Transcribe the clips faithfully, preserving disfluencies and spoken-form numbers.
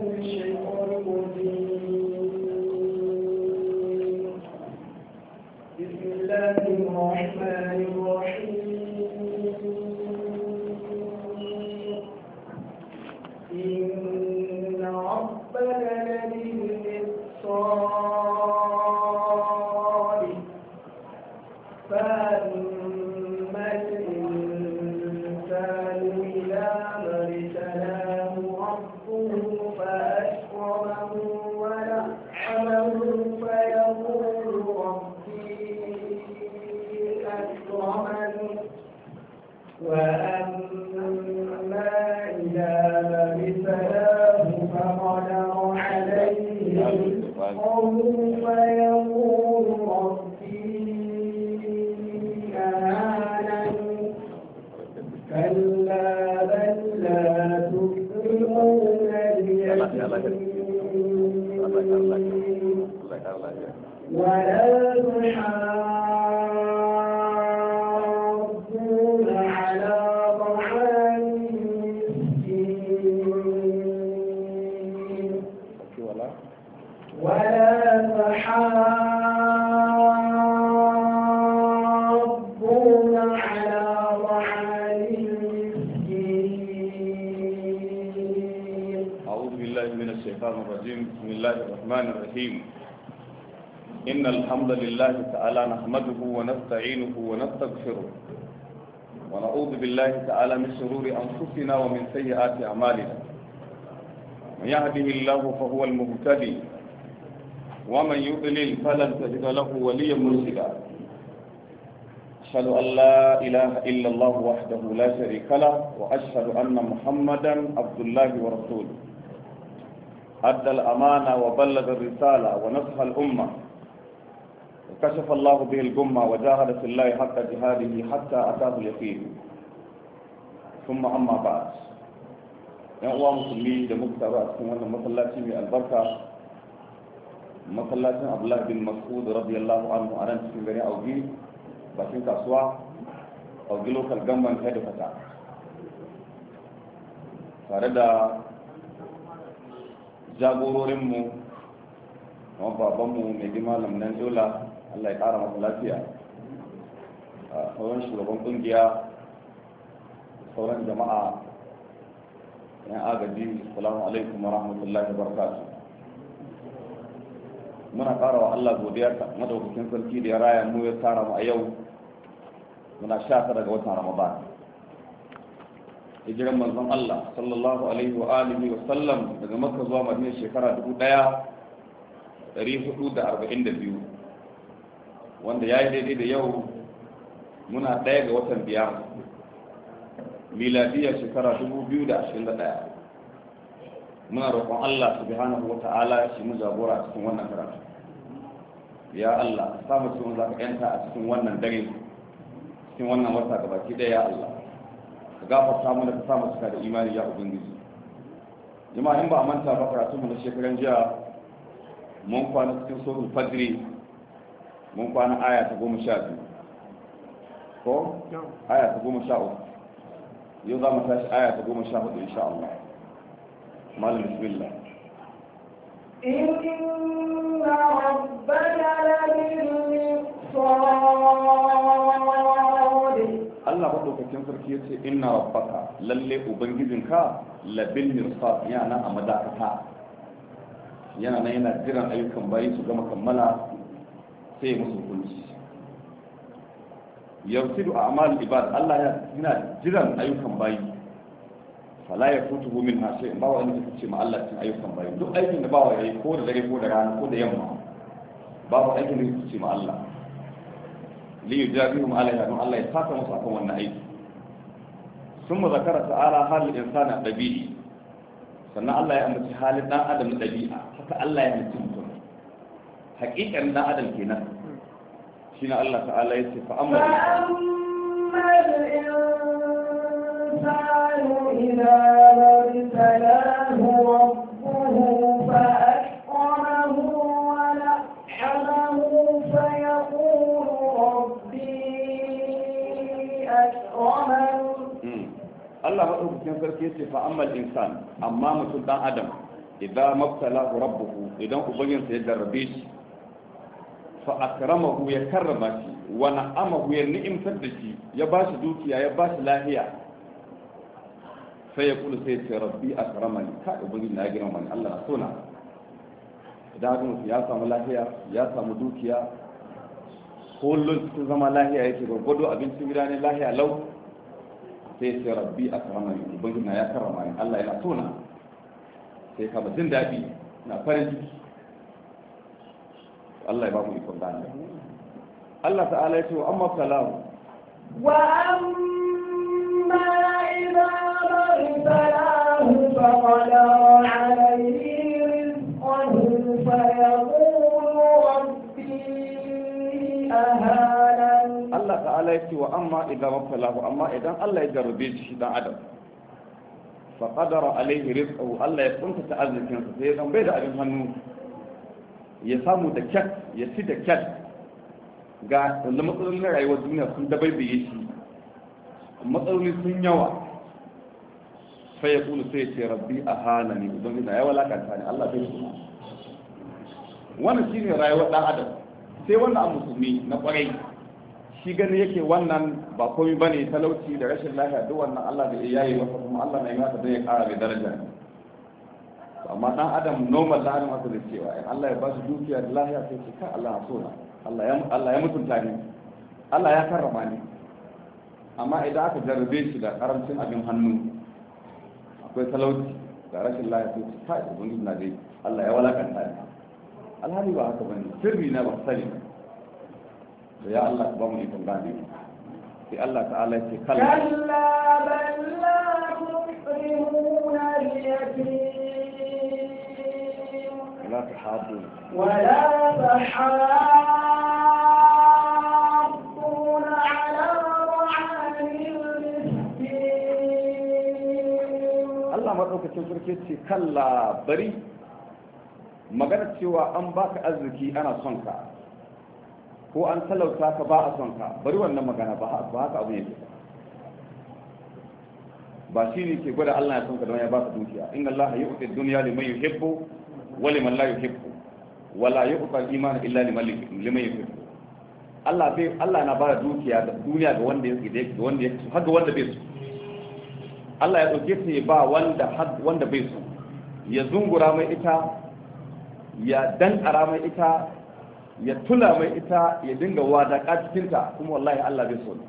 إن الحمد لله تعالى نحمده ونستعينه ونستغفره ونعوذ بالله تعالى من شرور أنفسنا ومن سيئات أعمالنا من يهده الله فهو المهتدي ومن يضلل فلن تجد له وليا مرشدا أشهد أن لا إله إلا الله وحده لا شريك له وأشهد أن محمدا عبد الله ورسوله أدى الأمانة وبلغ الرسالة ونصح الأمة وكشف الله به الغمة وجاهد في الله حق جهاده حتى أتاه اليقين ثم أما بعد يا الله مسلمين da muka taru a cikin wannan masallaci mai albarka masallacin Abdullah bin Mas'ud radiyallahu anhu a nan cikin gari Augi bakin kasuwa Augi local government headquarter tare da jagororinmu kuma babanmu mai girma lamnan dola Allah ya kara masa lafiya a sauran shugaban kungiya sauran jama'a yan agaji assalamu alaikum wa rahmatullahi wa barakatuh muna kara wa Allah godiya ta madaukakin sarki da ya raya mu ya tara mu a yau muna sha daga watan Ramadan hijiran manzon Allah sallallahu alaihi wa alihi wa sallam daga Makka zuwa Madina shekara dubu ɗaya da ɗari hudu da arba'in da biyu wanda ya yi daidai da yau muna ɗaya ga watan biyar miladiya shekara dubu biyu da ashirin da ɗaya muna roƙon Allah subhanahu wa ta'ala shi mu jagora a cikin wannan karatu ya Allah ka samu cikin za ka yanta a cikin wannan dare cikin wannan wata gabaki ɗaya ya Allah ka gafarta mu da ka samu cika da imani ya ubangiji jama'a in ba a manta ba karatu mu da shekaran jiya mun kwana cikin suratul fajr mun kwana aya ta goma sha biyu ko aya ta goma sha uku yau za mu tashi aya ta goma sha hudu insha Allah malam bismillah inna rabbana labil-mirsad Allah madaukakin sarki yace inna rabbaka lalle ubangijinka labil mirsad yana a madakata yana nan yana jiran ayyukan bayi su gama kammala sai musu hukunci yafsidu a'mal ibad Allah yana jiran ayyukan bayi fala yafutuhu minha shay'un ba wani da ce ma Allah cin ayyukan bayi duk aikin da bawa yayi ko da dare ko da rana ko da yamma babu aikin da yake ce ma Allah li yujabihum alaiha don Allah ya saka musu akan wannan aiki summa zakara ta'ala hal insana dabi'i sannan Allah ya ambaci halin dan adam na dabi'a haka Allah ya ambaci mutum hakikan dan adam kenan shine Allah ta'ala yace fa amma al-insanu idza mabtalahu rabbuhu fa akramahu wa na'amahu fa yaqulu rabbi akraman Allah madaukakin sarki yace fa amma al-insan amma mutum dan adam idan mabtalahu rabbuhu idan ubangijinsa ya jarrabe shi fa akramahu ya karrama shi wa na'amahu ya ni'imtar da shi ya ba shi dukiya ya ba shi lahiya sai ya kula sai ce rabbi akramani ka ubangiji na girma ni Allah na sona idan mutum ya samu lahiya ya samu dukiya kullum cikin zama lahiya yake gwargwado abincin gida ne lahiya lau sai ce rabbi akramani ubangiji na ya karrama ni Allah yana sona sai ka jin daɗi na farin ciki Allah ya ba mu ikon gane Allah ta'ala ya ce wa amma salahu wa amma idza maghtalahu faqadara alayhi rizqahu fayaqulu rabbi ahanan Allah ta'ala ya ce wa amma idza maghtalahu amma idan Allah ya jarrabe shi dan adam faqadara alayhi rizqahu Allah ya kunta ta'azzikin sa sai dan bai da abin hannu ya samu da kyat ya ci da kyat ga wanda matsalolin rayuwar duniya sun dabaibaye shi matsaloli sun yawa sai ya kulu sai ya ce rabbi a hana ne ubangiji ya walakanta ne Allah bai suna wannan shine rayuwar dan adam sai wannan a musulmi na kwarai shi gani yake wannan ba komai bane talauci da rashin lafiya duk wannan Allah bai yayi masa kuma Allah na yi masa don ya kara mai daraja amma dan adam normal da adam haka da cewa in Allah ya ba shi dukiya da lahiya sai ce ka Allah so na Allah ya Allah ya mutunta ni Allah ya karrama ni amma idan aka jarrabe shi da karancin abin hannu akwai talauci da rashin lahiya sai ce ka ubangiji na dai Allah ya walakanta ni alhali ba haka bane sirri na ba sani da ya Allah ba mu ikon gane sai Allah ta'ala ya ce kalla kalla bal la tukrimuna al-yatim لا تحاضون ولا تحاضون على طعام المسكين الله madaukakin sarki ce kalla bari magana cewa an baka arziki ana son ka ko an talauta ka ba a son ka bari wannan magana ba haka abu yake ba shi ne ke gwada Allah ya son ka don ya baka dukiya inna Allah yu'ti ad-dunya liman yuhibbu ولمن لا يحب ولا يعطى الايمان الا لمن يحب Allah bai Allah na bada dukiya da duniya ga wanda yake da wanda yake har ga wanda bai so Allah ya dauke ta ba wanda har wanda bai so ya zungura mai ita ya dankara mai ita ya tula mai ita ya dinga wadaka cikin ta kuma wallahi Allah bai so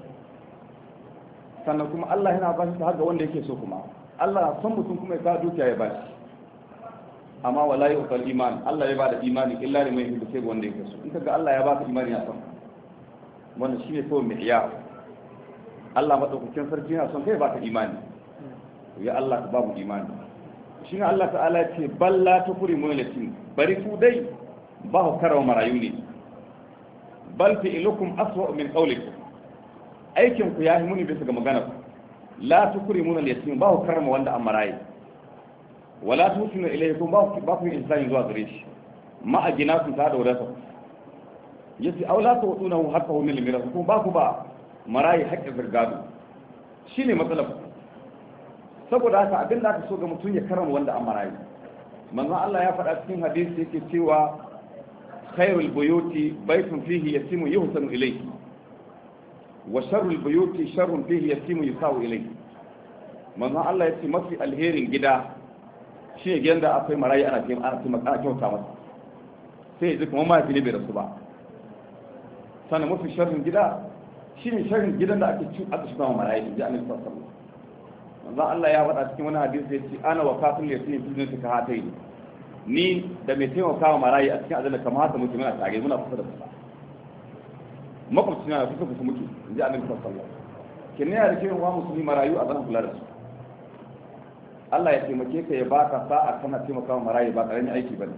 sannan kuma Allah yana ba shi har ga wanda yake so kuma Allah san mutum kuma ya ka dukiya ya ba shi amma wala yuqal iman Allah ya bada imani illa liman yuhibbu sai wanda yake so in kaga Allah ya baka imani ya san wannan shine kawai mi'ya Allah madaukakin sarki yana son kai baka imani ya Allah ka babu imani shine Allah ta'ala ya ce balla tukrimu latin bari ku dai ba ku karawa marayu ne bal fi'lukum aswa min qawlikum aikin ku yahi muni bisa ga magana la tukrimuna al-yatim ba ku karama wanda an marayi wala tusinu ilaykum ba ku ba ku insani zuwa gare shi ma a gina kun ta da wadata yace aw la tu'tunahu haqqahu min al-miras kuma ba ku ba marayi haƙƙin zargado shine matsalar saboda haka abin da aka so ga mutum ya karama wanda an marayi manzo Allah ya faɗa cikin hadisi yake cewa khairul buyuti baytun fihi yatimu yuhsanu ilayhi wa sharrul buyuti sharrun fihi yatimu yusawu ilayhi manzo Allah ya ce mafi alherin gida shi ne gidan da akwai marayi ana ce ana ce ana kyauta masa sai yanzu kuma mahaifi ne bai rasu ba sannan mafi sharrin gida shi ne sharrin gidan da ake ci aka shiga marayi in ji annabi sallallahu alaihi wasallam manzo Allah ya faɗa cikin wani hadisi ya ce ana wa kafin yatim fi dunya ka hatai ni da mai taimaka wa marayi a cikin azalla kamar haka muke muna tare muna kusa da kusa makwabci na kusa kusa muke in ji annabi sallallahu alaihi wasallam kin ne ya rike wa musulmi marayu a zan kula da su Allah ya taimake ka ya baka sa'a kana taimaka wa marayi ba karamin aiki bane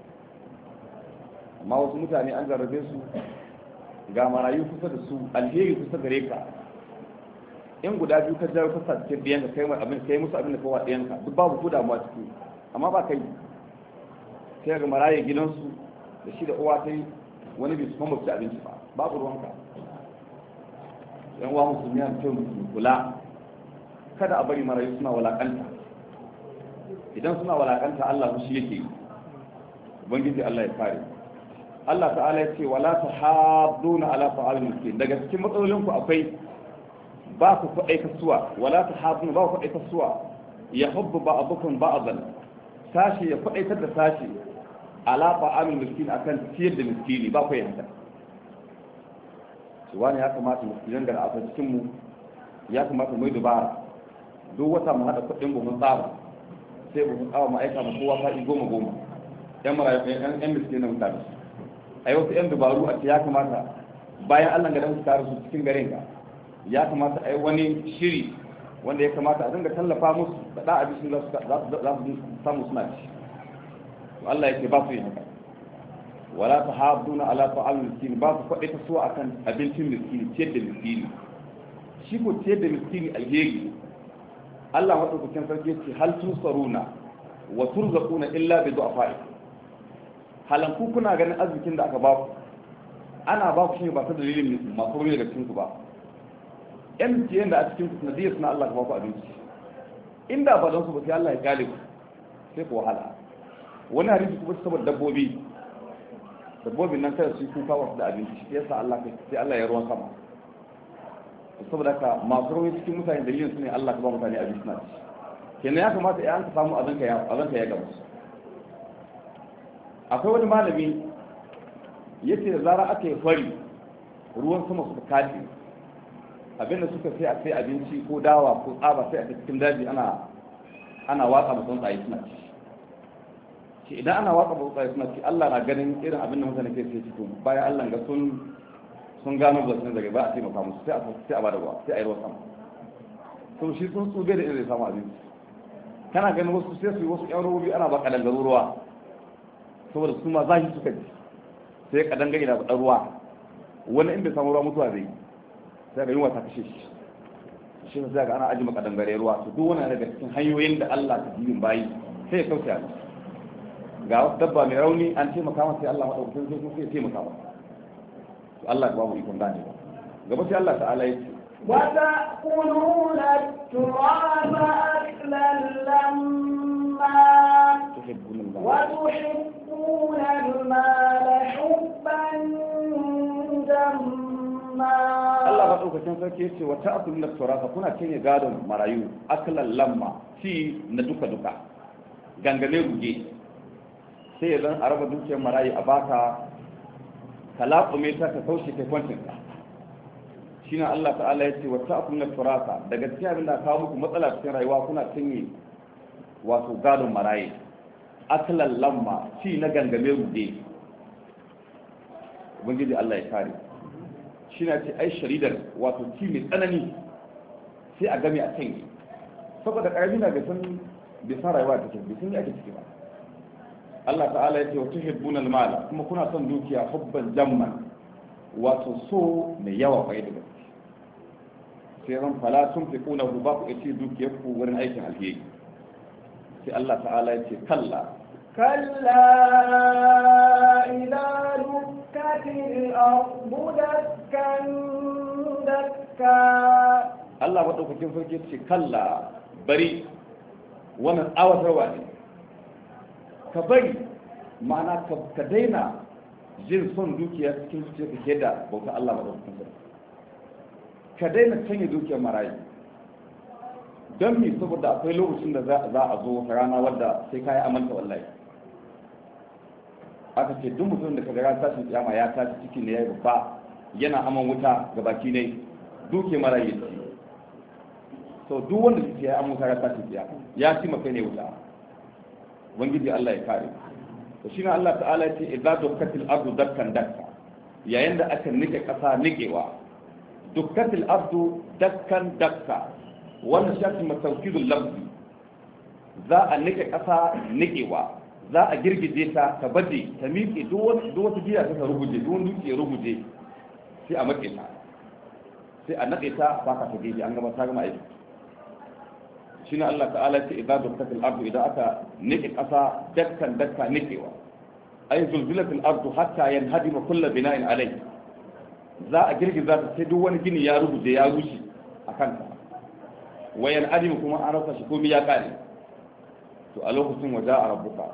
amma wasu mutane an zarrabe su ga marayu kusa da su alheri kusa gare ka in guda biyu ka jawo kasa cikin biyan ka kai abin kai musu abin da kowa ɗayan ka duk babu ko damuwa ciki amma ba kai sai ga marayi gidansu da shi da uwa ta yi wani bai su kuma ci abinci ba babu ruwanka yan uwa musulmi a cikin kula kada a bari marayu suna walakanta idan suna walakanta Allah shi yake ubangiji Allah ya kare Allah ta'ala ya ce wala tahadduna ala ta'al miskin daga cikin matsalolin ku akwai ba ku kuɗai kasuwa wala tahadduna ba ku kuɗai kasuwa ya hubbu ba'dukum ba'dan sashi ya kuɗaitar da sashi ala ta'al miskin akan ciyar da miskini ba ku yanda shi wani ya kamata miskinan da a cikin mu ya kamata mu yi dubara duk wata mu hada kuɗin mu mun tsara sai mu tsara mu aika mu kowa sa'i goma goma yan marayu yan yan miskinan mutane ai wasu yan dubaru a ce ya kamata bayan Allah ga dan su tare su cikin garin ka ya kamata ai wani shiri wanda ya kamata a dinga tallafa musu da da abin da za su samu suna ci to Allah yake ba su yi haka wala tahadduna ala ta'al miskin ba su faɗi ta so akan abincin miskini ciyar da miskini shi ko ciyar da miskini alheri Allah madaukakin sarki ce hal tusaruna wa turzaquna illa bi du'afa'i halan ku kuna ganin arzikin da aka ba ku ana ba ku shi ba ta dalilin masu ruwa daga cikin ku ba yan jiyan da a cikin ku sanadiyar suna Allah ka ba ku abinci inda ba don su ba sai Allah ya kale ku sai ku wahala wani hadisi kuma saboda dabbobi dabbobin nan kada su yi kuka wasu da abinci shi yasa Allah sai Allah ya ruwan sama saboda haka masu ruwa cikin mutane dalilin su ne Allah ka ba mutane abinci na ci kenan ya kamata ya an ka samu azanka ya azanka ya gaba akwai wani malami yace da zara aka yi fari ruwan sama suka kace abinda suka sai a sai abinci ko dawa ko tsaba sai a cikin daji ana ana watsa mutum tsaye suna ci shi idan ana watsa mutum tsaye suna ci Allah na ganin irin abin da mutane ke sai ci bayan Allah ga sun sun gano da sun daga ba a taimaka musu sai a sai a bada ruwa sai a yi ruwa sama to shi sun tsube da irin samu abinci kana ganin wasu sai su yi wasu ƴan ruwa ana ba kadan ruwa saboda su ma zahi suka ji sai kadan gari da ɗan ruwa wani in bai samu ruwa mutuwa zai sai ga yunwa ta kashe shi shi ne sai ga ana ajima kadan gare ruwa to duk wani daga cikin hanyoyin da Allah ta jibin bayi sai ya kauce a ga wasu dabba mai rauni an taimaka masa sai Allah madaukakin sai sai ya taimaka masa to Allah ya ba mu ikon gane gaba sai Allah ta'ala ya ce وتأكلون التراث أكلا لما وتحبون المال حبا جما Allah madaukakin sarki yace wa ta'kulun turasa kuna cinye gadon marayu aklan lamma ci na duka duka gangane ruge sai yanzu a raba dukiyar marayu a baka kalaqume ta ka taushe kai kwancin ka shine Allah ta'ala yace wa ta'kulun turasa daga cikin abin da kawo muku matsala cikin rayuwa kuna cinye wato gadon marayu aklan lamma ci na gangame ruge ubangiji Allah ya kare shi na ce ai sharidar wato ci mai tsanani sai a game a canye saboda ƙarfi na bisan bisan rayuwa ta ke bisan yi ake ciki ba Allah ta'ala ya ce wa tuhibbuna al-mala kuma kuna son dukiya hubban jamman wato so mai yawa bai da gaske sai ran fala tun fi kuna ku ba ku ce dukiyar ku wurin aikin alheri sai Allah ta'ala ya ce kalla كلا إذا دكت الأرض دكا دكا الله مدوكين فرقه ce kalla bari wannan awatarwa ne ka bari ma'ana ka daina jin son dukiya cikin zuciya ka da bauta Allah madaukakin sarki ka daina canye dukiyar marayu don mi saboda akwai lokacin da za a zo wata rana wadda sai ka yi amanta wallahi aka ce duk mutum da kaga ran tashin kiyama ya tashi ciki ne yayi babba yana aman wuta ga baki ne duke mara yi so duk wanda yake ya aman wuta ran tashin kiyama ya ci maka ne wuta ubangiji Allah ya kare to shine Allah ta'ala ya ce idza dukkatil ardu dakkan dakka yayin da aka nike kasa nikewa dukkatil ardu dakkan dakka wannan shafi matawkidul lafzi za a nike kasa nikewa za a girgije ta ta baje ta miƙe duk wata giya ta ruguje duk wani dutse ya ruguje sai a maƙe ta sai a naɗe ta ba ka ta gefe an gama ta gama aiki shi ne Allah ta'ala ce idan dukkatil ardu idan aka niƙe ƙasa dakkan dakka niƙewa ay zulzilatil ardu hatta yanhadima kullu bina'in alai za a girgiza ta sai duk wani gini ya ruguje ya rushe a kanta wayan adim kuma an rasa shi komai ya kare to a lokacin waja'a rabbuka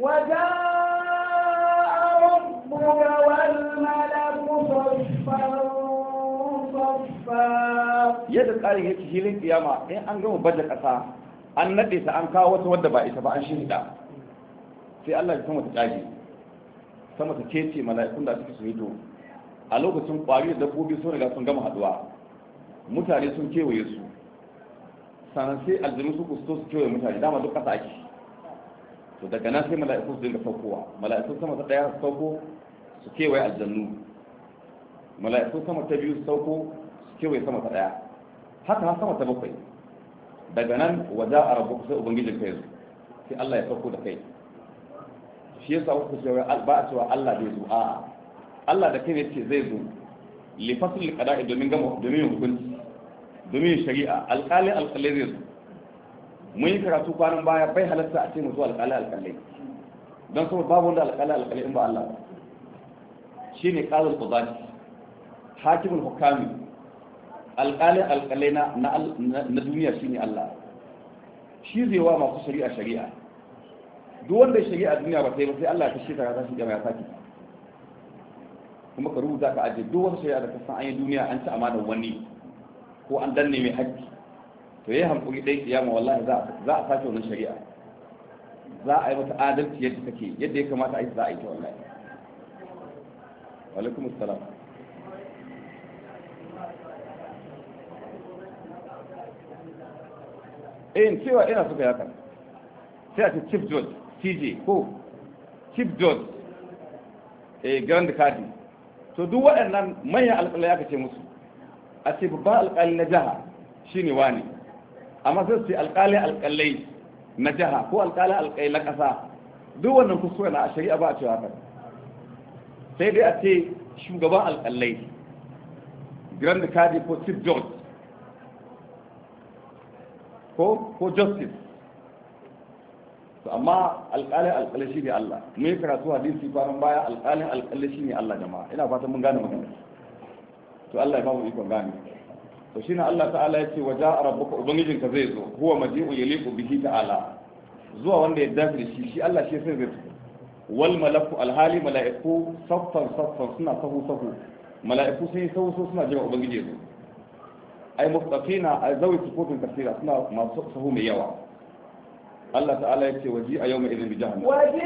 waja'a rabbuka wal malaku saffan saffa yadda tsarin yake hilin kiyama in an gama baje kasa an nade ta an kawo wata wadda ba ita ba an shirya sai Allah ya sama ta tsage sama ta kece mala'ikun da suke su hito a lokacin kwari da dabbobi sun riga sun gama haduwa mutane sun kewaye su sannan sai aljanu su kusto su kewaye mutane dama duk kasa ake to daga nan sai mala'iku su dinga saukowa mala'ikun sama ta daya su sauko su kewaye aljannu mala'ikun sama ta biyu su sauko su kewaye sama ta daya haka har sama ta bakwai daga nan waja a rabu sai ubangijin kai sai Allah ya sauko da kai shi yasa wasu cewa ba a cewa Allah bai zo a'a Allah da kai ne ce zai zo li fasl qada'i domin gama domin hukunci domin shari'a alƙali alƙalai zai zo mun yi karatu kwanan baya bai halatta a ce mutu alƙali alƙalai don saboda babu wanda alƙali alƙalai in ba Allah shine qadul qudati hakimul hukami alƙali alƙalai na na duniya shine Allah shi zai wa masu shari'a shari'a duk wanda shari'a duniya ba sai ba sai Allah ya kashe ta ya tashi ya saki kuma ka rubuta ka aje duk wata shari'a da ka san an yi duniya an ci amana wani ko an danne mai haƙƙi to yayi hankuri dai kiyama wallahi za za a sace wannan shari'a za a yi mata adalci yadda take yadda ya kamata a yi za a yi ta wallahi wa alaikum assalam eh cewa ina suka yaka sai a ce chief judge C J ko chief judge eh grand kadi to duk waɗannan manyan alƙalai aka ce musu a ce babban alƙali na jiha shine wani amma sai su ce alƙali alƙalai na jiha ko alƙali alƙalai na ƙasa duk wannan kuskure na a shari'a ba a cewa haka sai dai a ce shugaban alƙalai grand kadi ko chief judge ko ko justice to amma alƙalin alƙalai shi ne Allah mun yi karatu hadisi kwanan baya alƙalin alƙalai shi ne Allah jama'a ina fatan mun gane magana to Allah ya ba mu ikon gane to shine Allah ta'ala ya ce wa ja'a rabbuka ubangijinka zai zo huwa maji'u yaliqu bihi ta'ala zuwa wanda ya dace da shi shi Allah shi sai zai zo wal malaku alhali mala'iku saffan saffan suna sahu sahu mala'iku sai sahu sahu suna jira ubangiji zo ai mustaqina ai zawi sukutun kasira suna masu sahu mai yawa Allah ta'ala yake waji a yawma idin bi jahannam waji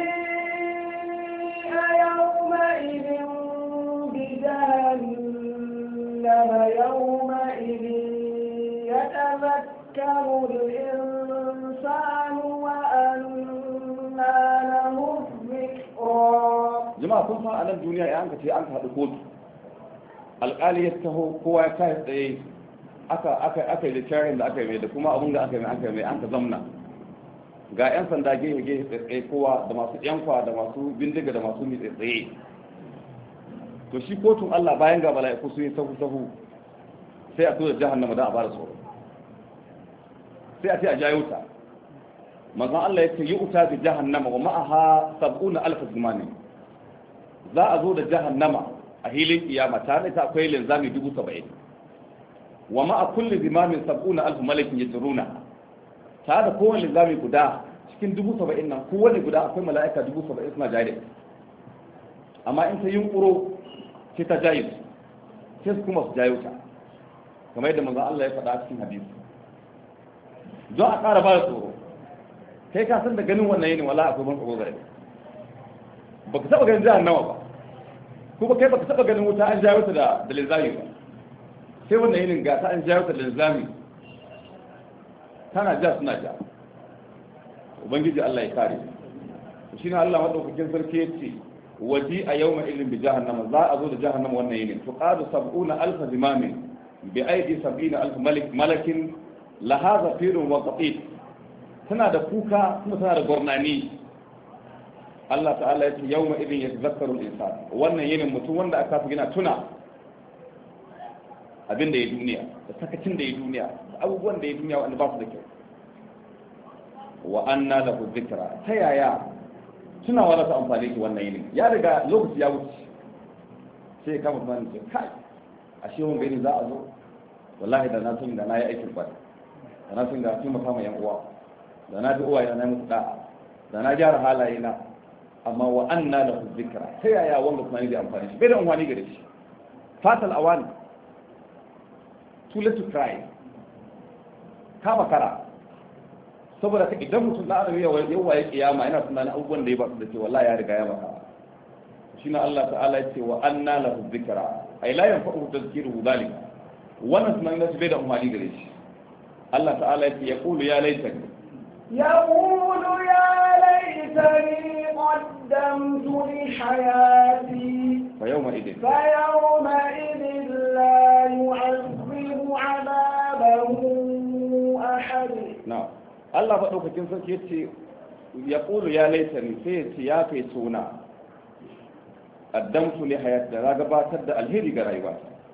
a yawma idin bi jahannam yawma idin yatazakkaru al-insanu wa anna lahu dhikra jama'a kun san a nan duniya ya an ka ce an ka haɗu kotu alƙali ya taho kowa ya kai tsaye aka aka aka yi da da aka yi da kuma abun da aka yi aka yi an ka zamna ga 'yan sanda gehe gehe tsaye kowa da masu yankwa da masu bindiga da masu mitse tsaye to shi kotun Allah bayan ga mala'iku sun yi sahu sahu sai a tura jahannama da a bada tsoro sai a ce a jayo ta manzon Allah ya ce yi uta bi jahannama wa ma'aha sab'una alf zimani za a zo da jahannama a hilin kiyama tare da akwai linzami dubu saba'in wa ma'a kulli zimamin sab'una alf malakin yajruna ta da kowane linzami guda cikin dubu saba'in nan kowane guda akwai mala'ika dubu saba'in suna jaye da amma in ta yunkuro sai ta jaye sai su kuma su jayo ta kamar yadda manzon Allah ya faɗa a cikin hadisi don a ƙara ba da tsoro kai ka san da ganin wannan yini wala akwai ban tsoro gare baka taɓa ganin jahannama ba kuma kai baka taɓa ganin wuta an jayo ta da da linzami ba sai wannan yinin ga ta an jayo ta da linzami tana ja suna ja ubangiji Allah ya kare shi ne Allah madaukakin sarki ya ce waji a yawma idin bi jahannama za a zo da jahannama wannan yinin to qadu sab'una alf zimamin bi aidi sab'ina alf malik malakin laha zafirun wa qatit tana da kuka kuma tana da gurnani Allah ta'ala ya ce yawma idin yatazakkaru al-insan wannan yinin mutum wanda aka fi gina tuna abin da ya duniya da sakacin da ya duniya da abubuwan da ya duniya wanda ba su da kyau wa anna lahu dhikra ta yaya tunawa da ta amfani ki wannan yinin ya riga lokaci ya wuce sai ya kama tunanin ce kai ashe wanda yini za a zo wallahi da na tun da na yi aikin kwari da na tun da tun maka ma yan uwa da na ji uwa yana musu da'a da na gyara halayena amma wa anna lahu dhikra sai yaya wanda kuma ne da amfani shi bai da amfani gare shi fatal awan too late to cry ka makara saboda ka idan mutum na arabi yawa ya kiyama yana tunanin abubuwan da ya ba su da ce wallahi ya riga ya maka shine Allah ta'ala ya ce wa anna lahu dhikra ay la yanfa'u tadhkiruhu dhalika wannan tunanin da bai da amfani gare shi Allah ta'ala ya ce yaqulu ya laitani يقول يا ليتني قدمت لحياتي فيومئذ فيومئذ لا يعذب عذابه أحد. نعم الله فدوكين sarki yace yaqulu ya laitani sai yace ya kai suna qaddamtu li hayati da gabatar da alheri ga rayuwa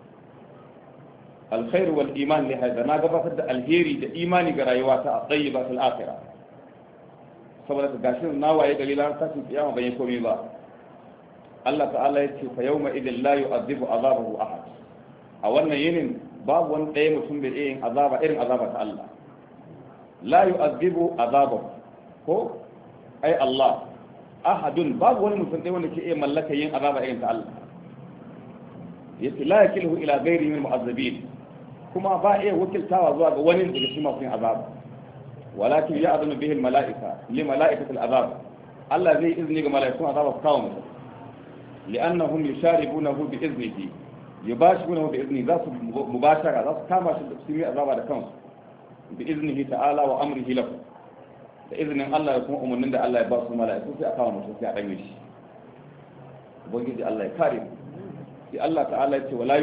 alkhair wal iman li hada na gabatar da alheri da imani ga rayuwa ta tayyiba fil akhirah saboda ka gashin nawaye dalilan tashin kiyama bai komai ba Allah ta'ala yace fa yawma idil la yu'adhibu azabahu ahad a wannan yinin babu wani ɗaya mutum bai yin azaba irin azaba ta Allah la yu'adhibu azabahu ko ai Allah ahadun babu wani mutum ɗaya wanda ke iya mallaka yin azaba irin ta Allah yace la yakilhu ila ghairi min mu'azzabin kuma ba iya wakiltawa zuwa ga wani daga cikin masu yin azab walakin ya'zunu bihi al-mala'ika li mala'ikati al-azab Allah zai izini ga mala'ikun azaba su kawo musu li'annahum yusharibunahu bi iznihi yubashirunahu bi iznihi za su mubashara za su kama shi da cikin azaba da kansu bi iznihi ta'ala wa amrihi lahu da izinin Allah da kuma umarnin da Allah ya ba su mala'iku sai a kawo musu sai a dame shi ubangiji Allah ya kare mu sai Allah ta'ala ya ce wala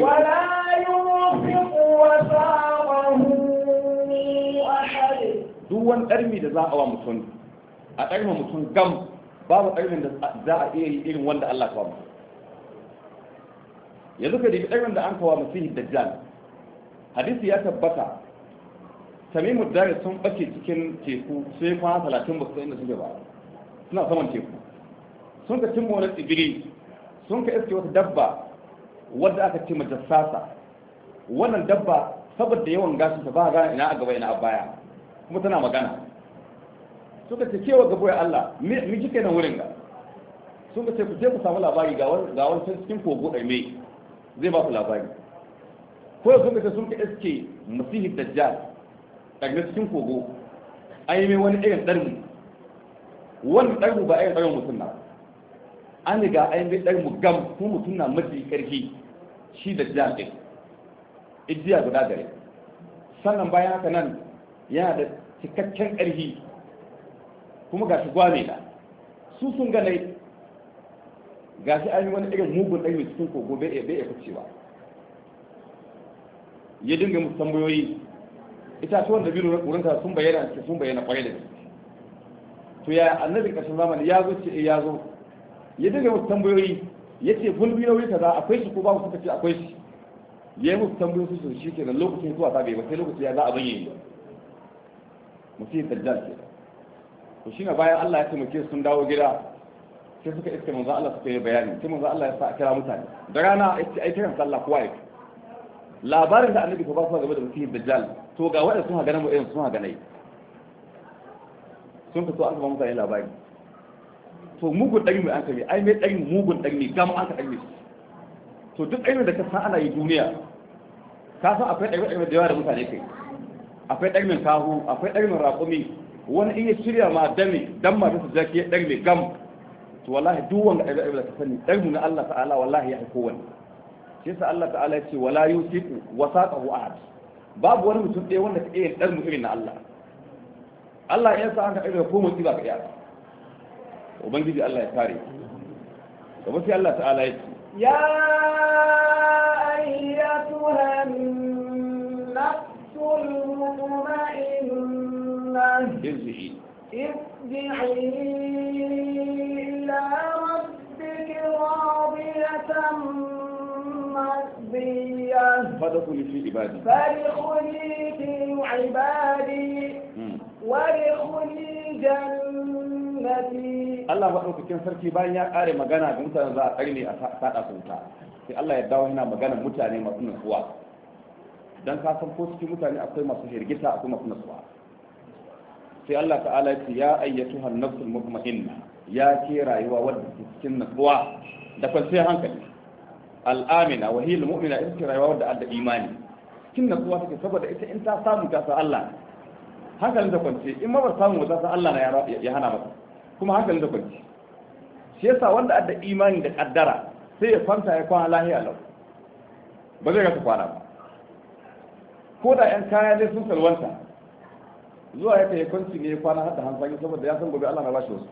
yufiqu wasaqahu ahad duk wani ɗarmi da za a wa mutum a ɗarmi mutum gam babu ɗarmin da za a iya yi irin wanda Allah kawo mutum yanzu ka dibi ɗarmin da an kawo masihi dajjal hadisi ya tabbata tamimu dare sun ɓace cikin teku sai kwana talatin ba su inda suke ba suna saman teku sun ka cimma wani tsibiri sun ka iske wata dabba wadda aka ce majassasa wannan dabba saboda yawan gashinta ba a gane ina a gaba ina a baya kuma tana magana suka ce kewa gabo ya Allah mi kike nan wurin ga suka ce ku je ku samu labari ga wani ga wani cikin kogo dai me zai ba ku labari ko suka ce sun ka iske masihi dajjal daga cikin kogo ai mai wani irin darmu wani darmu ba irin darmu mutum na an riga ai mai darmu gam ko mutum na mafi karfi shi dajjal din ijiya guda gare sannan bayan haka nan yana da cikakken ƙarfi kuma ga shi gwane da su sun ganai ga shi an yi wani irin mugun ɗari cikin kogo bai iya ficewa ya dinga musu tambayoyi itatuwan da biyu wurin ta sun bayyana sun bayyana kwarai da gaske to ya annabi ƙarshen zamani ya zo ce ya zo ya dinga musu tambayoyi ya ce gulbi na wuri kaza akwai shi ko babu suka ce akwai shi ya yi musu tambayoyi su shi ke nan lokacin zuwa ta bai ba sai lokacin ya za a bayyana mutum dajjal ke to shi ne bayan Allah ya taimake sun dawo gida sai suka iska manzo Allah suka yi bayani sai manzo Allah ya sa a kira mutane da rana ai kiran sallah kowa ya labarin da annabi ko ba su game da mutum dajjal to ga wanda sun hagana mu irin sun hagana yi sun fito an ba mutane labari to mugun ɗari mai an kai ai mai ɗari mugun ɗari ne gama an ka ɗari to duk ɗari da ka san ana yi duniya ka san akwai ɗari ɗari da yawa da mutane kai akwai ɗarmin kahu akwai ɗarmin raƙumi wani in ya shirya ma dame dan ma bisa jaki ya ɗarme gam to wallahi duk wanda ɗari ɗari da ka sani ɗarmu na Allah ta'ala wallahi ya haiko wani shi yasa Allah ta'ala ya ce wala yusiku wasaqahu ahad babu wani mutum ɗaya wanda ka iya ɗarmu irin na Allah Allah ya sa an ka ɗarme ko mutum ba ka iya ubangiji Allah ya kare gaba sai Allah ta'ala ya ce ya ayyatuhan nafs المطمئنة ارجعي ارجعي إلى ربك راضية مرضية فادخلي في عبادي فادخلي في عبادي وادخلي جنتي Allah maɗaukakin sarki bayan ya ƙare magana ga mutane za a ƙarni a saɗa su wuta sai Allah ya dawo yana magana mutane masu nutsuwa dan ka san ko cikin mutane akwai masu hirgita akwai masu nasuwa sai Allah ta'ala ya ce ya ayyatuha an-nafsul mutma'inna ya ke rayuwa wadda ke cikin natsuwa da kwanciyar hankali al'amina wa hiya al-mu'mina ita ce rayuwa wadda adda imani cikin natsuwa take saboda ita in ta samu ta san Allah hankalin da kwance in ma ba samu ta san Allah na ya hana mata kuma hankalin da kwance shi yasa wanda adda imani da kaddara sai ya kwanta ya kwana lahiya lau ba zai rasa kwana ba ko da yan kaya ne sun salwanta zuwa ya kai kwanci ne ya kwana har da hansani saboda ya san gobe Allah na bashi wasu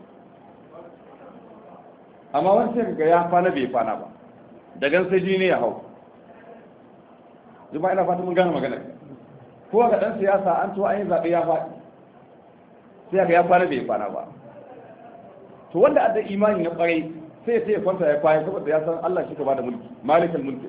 amma wani sai ga ya kwana bai kwana ba da gan sai jini ya hau jama'a ina fata mun gane magana ko ga dan siyasa an to an yi zabe ya faɗi sai ga ya kwana bai kwana ba to wanda adda imani na kwarai sai ya kwanta ya kwaya saboda ya san Allah shi ka bada mulki malikal mulki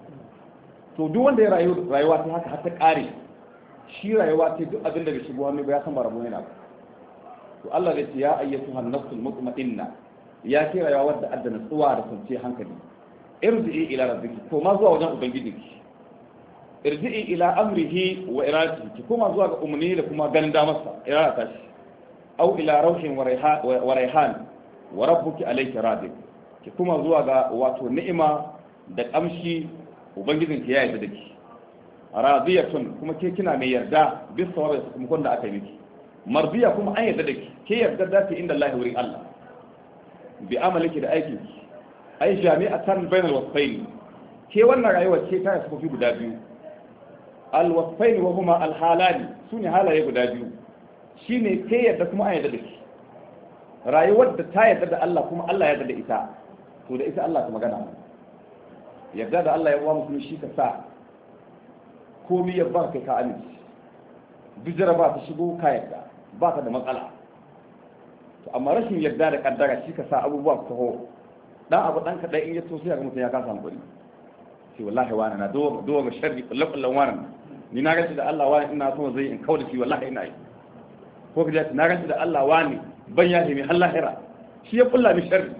to duk wanda ya rayu rayuwa ta haka har ta kare shi rayuwa ta duk abin da bai shigo hannu ba ya san ba rabu yana ba to Allah zai ce ya ayyatuha an-nafsul mutma'inna ya ke rayuwa wadda adda natsuwa da kwanciyar hankali irji'i ila rabbiki ko ma zuwa wajen ubangijinki irji'i ila amrihi wa iradatihi ki kuma zuwa ga umarni da kuma ganin damarsa irada shi au ila rauhin wa raihan wa rabbuki alayki radin ki kuma zuwa ga wato ni'ima da kamshi ubangijinki ya yarda da ki radiyatun kuma ke kina mai yarda bisa sawabi sakamakon da aka yi miki marbiya kuma an yarda da ki ke yarda da ta inda Allah wurin Allah bi amaliki da aikin ki ai jami'atan bainal wasfayn ke wannan rayuwar ce ta yi sufofi guda biyu al wasfayn wa huma al halani sune halaye guda biyu shine ke yarda kuma an yarda da ki rayuwar da ta yarda da Allah kuma Allah ya yarda da ita to da ita Allah ta magana yarda da Allah ya uwa musulmi shi ka sa komai ya ba kai ka amince duk jaraba ta shigo ka yarda ba ka da matsala to amma rashin yarda da kaddara shi ka sa abubuwa su taho dan abu dan kadan in ya to sai ga mutum ya kasa hankali sai wallahi wani na do do ga sharri kullakullan wani ni na gaci da Allah wani ina so zai in kauda shi wallahi ina yi ko kaje na gaci da Allah wani ban ya himi Allah hira shi ya kulla mi sharri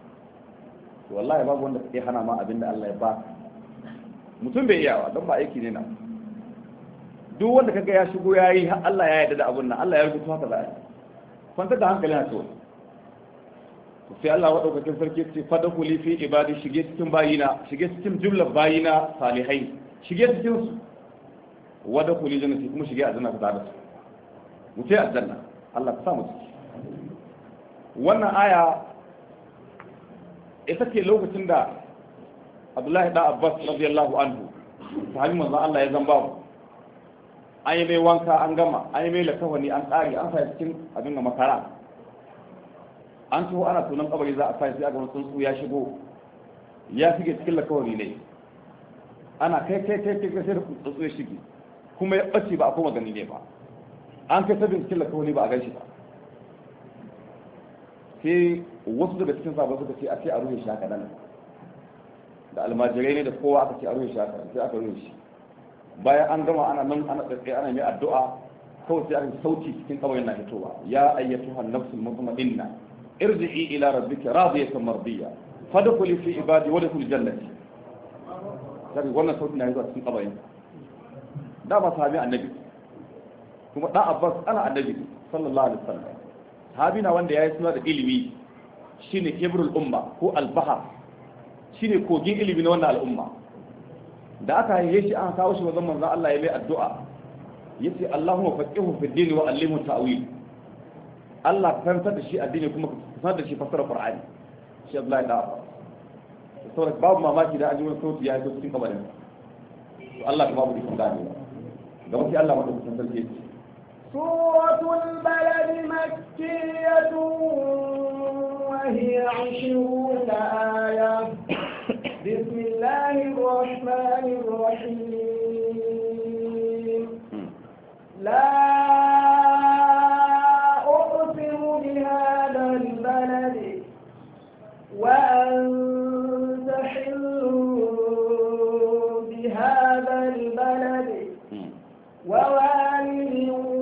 to wallahi babu wanda ke hana ma abinda Allah ya ba mutum bai iyawa don ba aiki ne na duk wanda kaga ya shigo yayi har Allah ya yarda da abun nan Allah ya rubuta haka zai kwanta da hankali na to to sai Allah wadaukakin sarki ce fadakuli fi ibadi shige cikin bayina shige cikin jumlar bayina salihai shige cikin su wadakuli jannati kuma shige aljanna ka da su mutai aljanna Allah ka sa mu ciki wannan aya ita ce lokacin da Abdullahi da Abbas radiyallahu anhu sahabi manzo Allah ya zamba an yi mai wanka an gama an yi mai lakawani an tsari an sa cikin abin da makara an tuho ana tunan kabari za a sa sai aka wani tsuntsu ya shigo ya shige cikin lakawani ne ana kai kai kai kai sai da tsuntsu ya shige kuma ya bace ba a koma gani ne ba an kai sabin cikin lakawani ba a gan shi ba sai wasu daga cikin sabon suka ce a ce a ruhe shi haka nan da almajirai ne da kowa aka ce a ruhe shi haka sai aka ruhe shi bayan an gama ana nan ana tsaye ana mai addu'a kawai sai aka sauti cikin kabarin na fitowa ya ayyatuha an-nafsul mutma'inna irji'i ila rabbika radiyatan mardiyya fadkhuli fi ibadi wa dkhul jannati sai wannan sauti na zuwa cikin kabarin da ba sahabi annabi kuma dan Abbas ana annabi sallallahu alaihi wasallam sahabi na wanda yayi suna da ilimi shine kibrul umma ko al-bahr shine kogin ilimi na wannan al'umma da aka haife shi an kawo shi wajen manzon Allah ya mai addu'a yace Allahumma faqihu fi din wa allimhu ta'wil Allah ka fahimtar da shi addini kuma ka sanar da shi fasara Qur'ani shi Abdullahi da Abbas saboda babu mamaki da ajiyar sauti ya yi cikin kabarin to Allah ka babu ikon gane ga wasu Allah madaukakin sarki ce suratul balad makkiyatun wa hiya ashruna ayat بسم الله الرحمن الرحيم لا أقسم بهذا البلد وأنت حل بهذا البلد ووالد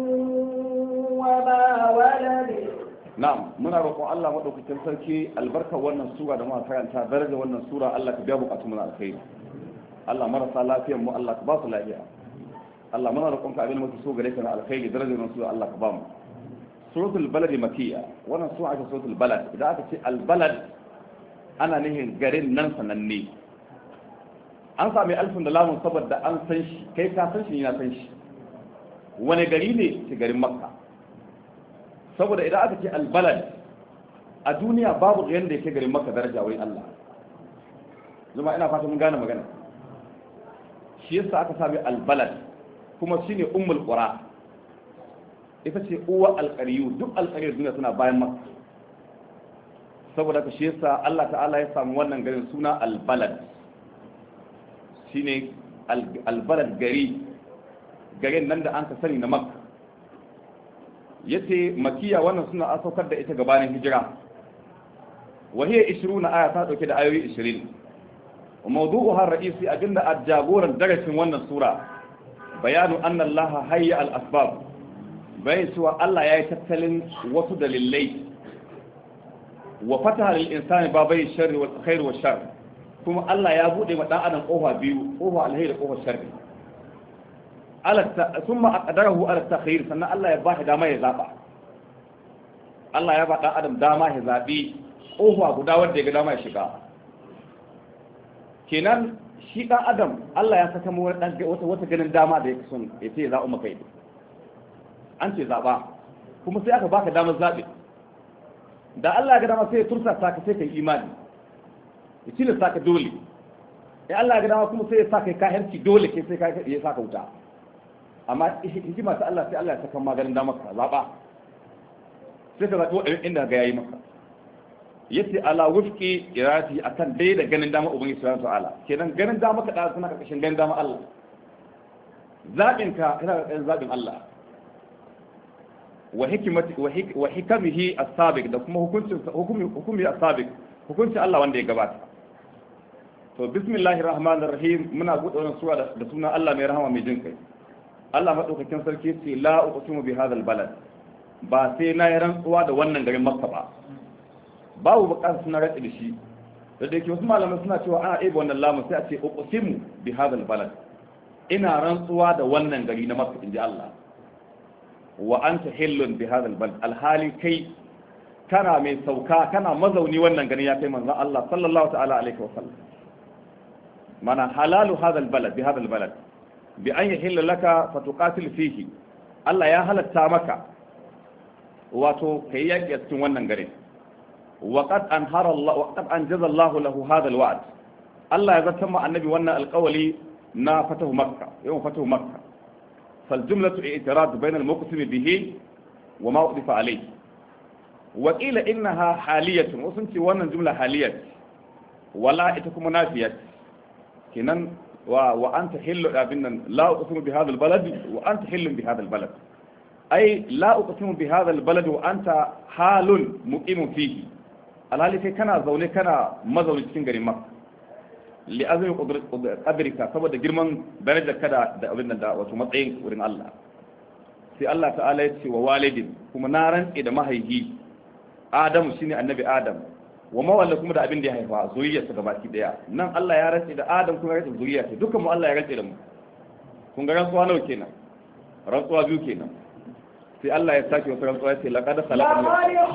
وما ولد na'am muna roƙon Allah madaukakin sarki albarka wannan sura da muka karanta daraja wannan sura Allah ka biya bukatun mu na alkhairi Allah marasa lafiyar mu Allah ka ba su lafiya Allah muna roƙon ka abin muke so gare ka na alkhairi daraja wannan sura Allah ka ba mu suratul balad makiyya wannan sura ake suratul balad idan aka ce al-balad ana nihin garin nan sananne an sami alfin da lamun saboda an san shi kai ka san shi na san shi wani gari ne ke garin makka saboda idan aka ce al-balad a duniya babu yanda yake garin makka daraja wurin Allah zuma ina fata mun gane magana shi yasa aka sami al-balad kuma shine ummul qura ita ce uwa alƙariyu duk alƙariyar duniya suna bayan maka saboda ka shi yasa Allah ta'ala ya samu wannan garin suna albalad shine albalad gari garin nan da an ka sani na makka yace makiya wannan suna asaukar da ita gabanin hijira wa hiya ishirin aya ta dauke da ayoyi ishirin wa mawdu'uha ar-ra'isi abinda a-jagoran darasin wannan sura bayanu anna Allah hayya al-asbab bayan cewa Allah ya yi tattalin wasu dalilai wa fataha lil insani babai sharri wal khair wa shar kuma Allah ya bude wa dan adam kofa biyu kofa alheri da kofa sharri ala thumma aqdarahu ala takhayyur sannan Allah ya ba shi dama ya zaba Allah ya ba dan adam dama ya zabi kofa guda wanda ya ga dama ya shiga kenan shi dan adam Allah ya saka mu wata wata ganin dama da yake son ya ce ya zaɓa maka yi an ce zaɓa kuma sai aka baka damar zaɓe da Allah ya ga dama sai ya tursa ka sai ka yi imani ya tilasta ka dole ya Allah ya ga dama kuma sai ya sa kai kahirci dole ke sai ka ya sa ka wuta amma hikima ta Allah sai Allah ya saka maganin damar ka zaɓa sai ka zaɓi waɗannan inda ga yayi maka yace ala wufqi irati akan dai da ganin dama ubangiji subhanahu wa ta'ala kenan ganin dama ka da suna karkashin ganin dama Allah zaɓin ka kana da zaɓin Allah wa hikimati wa hikamihi as-sabiq da kuma hukuncin hukumi hukumi as-sabiq hukuncin Allah wanda ya gabata to bismillahir rahmanir rahim muna buɗe wannan sura da sunan Allah mai rahama mai jin kai Allah madaukakin sarki ce la uqsimu bi hadha al-balad ba sai na yi rantsuwa da wannan garin Makka ba babu bukatar suna ratsi da shi da dai ke wasu malamai suna cewa ana aiba wannan lamun sai a ce uqsimu bi hadha al-balad ina rantsuwa da wannan gari na Makka inji Allah wa anta hillun bi hadha al-balad al-hali kai kana mai sauka kana mazauni wannan gari ya kai manzon Allah sallallahu ta'ala alaihi wa sallam mana halalu hadha al-balad bi hadha al-balad bi an yahilla laka fatuqatil fihi Allah ya halatta maka wato kai yaki a cikin wannan garin وقد أنهر الله وقد أنجز الله له هذا الوعد الله يذكر مع النبي وانا القولي نا فتح مكة يوم فتح مكة فالجملة اعتراض بين المقسم به وما أضيف عليه وقيل إنها حالية وسنتي وانا الجملة حالية ولا إتكم منافية كنن و... وأنت حل لا أقسم بهذا البلد وأنت حل بهذا البلد أي لا أقسم بهذا البلد وأنت حال مقيم فيه alhali kai kana zaune kana mazauni cikin garin Makka li azmi qadrika saboda girman darajar kada da abin nan da wato matsayin wurin Allah sai Allah ta'ala ya ce wa walidin kuma na rantsi da mahaihi Adamu shine annabi Adam wa mawalla kuma da abin da ya haifa zuriyarsa gabaki daya nan Allah ya rantsi da Adam kuma ya rantsi zuriyarsa dukkan mu Allah ya rantsi da mu kun ga rantsuwa nawa kenan rantsuwa biyu kenan sai Allah ya sake wasu rantsuwa ya ce laqad khalaqna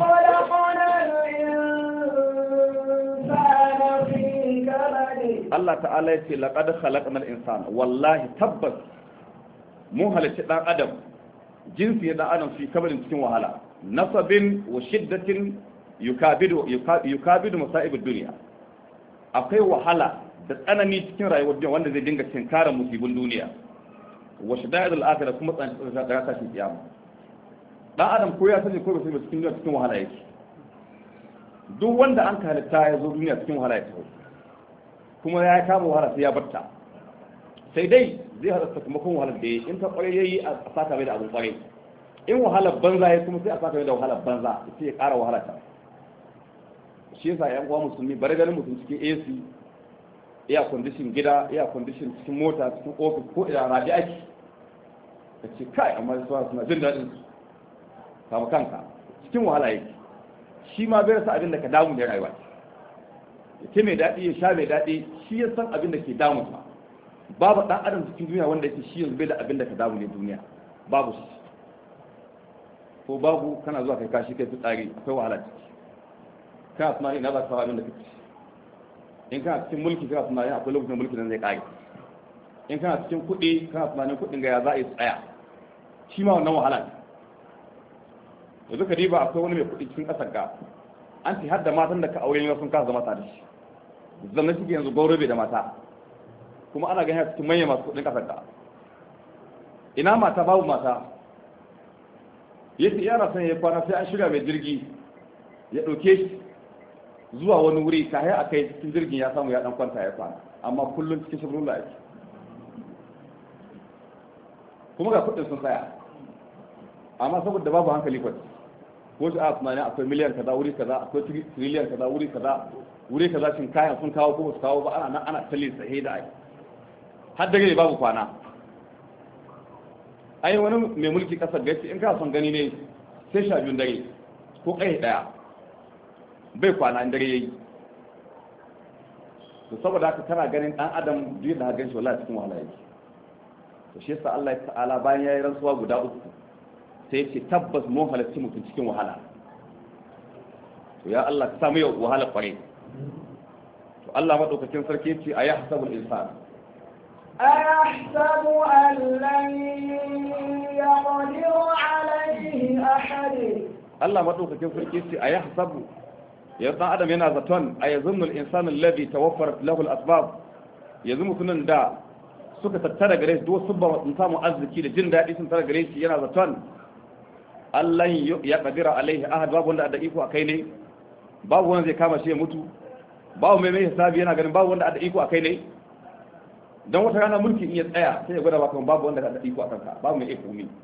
Allah ta'ala ya ce laqad khalaqna al-insana wallahi tabbas mun halicci dan adam jinsi dan adam fi kabarin cikin wahala nasabin wa shiddatin yukabidu yukabidu masa'ib ad-dunya akwai wahala da tsanani cikin rayuwar duniya wanda zai dinga tinkara musibin duniya wa shida'id al-akhirah kuma tsanani da tashin kiyama dan adam ko ya sani ko bai sani cikin duniya cikin wahala yake duk wanda an halitta ya zo duniya cikin wahala yake kuma ya kama wahala sai ya barta sai dai zai hada sakamakon wahalar da ya in ta kware yayi a saka mai da abin kware in wahalar banza ya kuma sai a saka mai da wahalar banza sai ya ƙara wahala ta shi yasa yan uwa musulmi bare ganin mutum cikin A C air condition gida air condition cikin mota cikin office ko ina rabi ake kace kai amma su suna jin dadin su kama kanka cikin wahala yake shi ma bai rasa abin da ka damu da rayuwa ke mai daɗi ya sha mai daɗi shi ya san abin da ke damu sa babu ɗan adam cikin duniya wanda yake shi yanzu bai da abin da ka damu ne duniya babu shi ko babu kana zuwa kai kashi kai fitsari akwai wahala ciki kana tunani ina za ka samu abin da kake in kana cikin mulki kana tunani akwai lokacin mulki nan zai kare in kana cikin kuɗi kana tunanin kuɗin ga ya za a yi tsaya shi ma wannan wahala ne yanzu ka diba akwai wani mai kuɗi cikin ƙasar ga an ci har da matan da ka aure ne sun kasa zama tare da shi zanne shi yanzu gauro bai da mata kuma ana ganin cikin manyan masu kuɗin ƙasar ga ina mata babu mata yace yana son ya kwana sai an shirya mai jirgi ya ɗauke shi zuwa wani wuri ka haya a kai cikin jirgin ya samu ya ɗan kwanta ya kwana amma kullum cikin shirin da ake kuma ga kuɗin sun tsaya amma saboda babu hankali kwanci ko shi a tunanin akwai miliyan kaza wuri kaza akwai triliyan kaza wuri kaza wuri kaza shin kayan sun kawo ko ba su kawo ba ana nan ana talle sahi da ai har da gari babu kwana ai wani mai mulki kasar gaci in ka son gani ne sai sha biyun dare ko kai daya bai kwana in dare yayi to saboda haka kana ganin dan adam duk da hagan shi wallahi cikin wahala yake to shi yasa Allah ta'ala bayan yayi rantsuwa guda uku sai ya ce tabbas mun halarci mutum cikin wahala to ya Allah ka samu yau wahala kware to Allah madaukakin sarki ya ce ayahsabul insan أيحسب أن لن يقدر عليه أحد Allah madaukakin sarki ya ce ayahsabu ya dan adam yana zaton ayazunnu al-insanu alladhi tawaffarat lahu al-asbab yanzu mutumin da suka tattara gare shi duk subba sun samu arziki da jin daɗi sun tattara gare shi yana zaton Allah ya kadira alaihi ahad babu wanda da iko akai ne babu wanda zai kama shi ya mutu babu mai mai hisabi yana ganin babu wanda da iko akai ne dan wata rana mulki in ya tsaya sai ya gwada ba kuma babu wanda da iko akan ka babu mai iko mi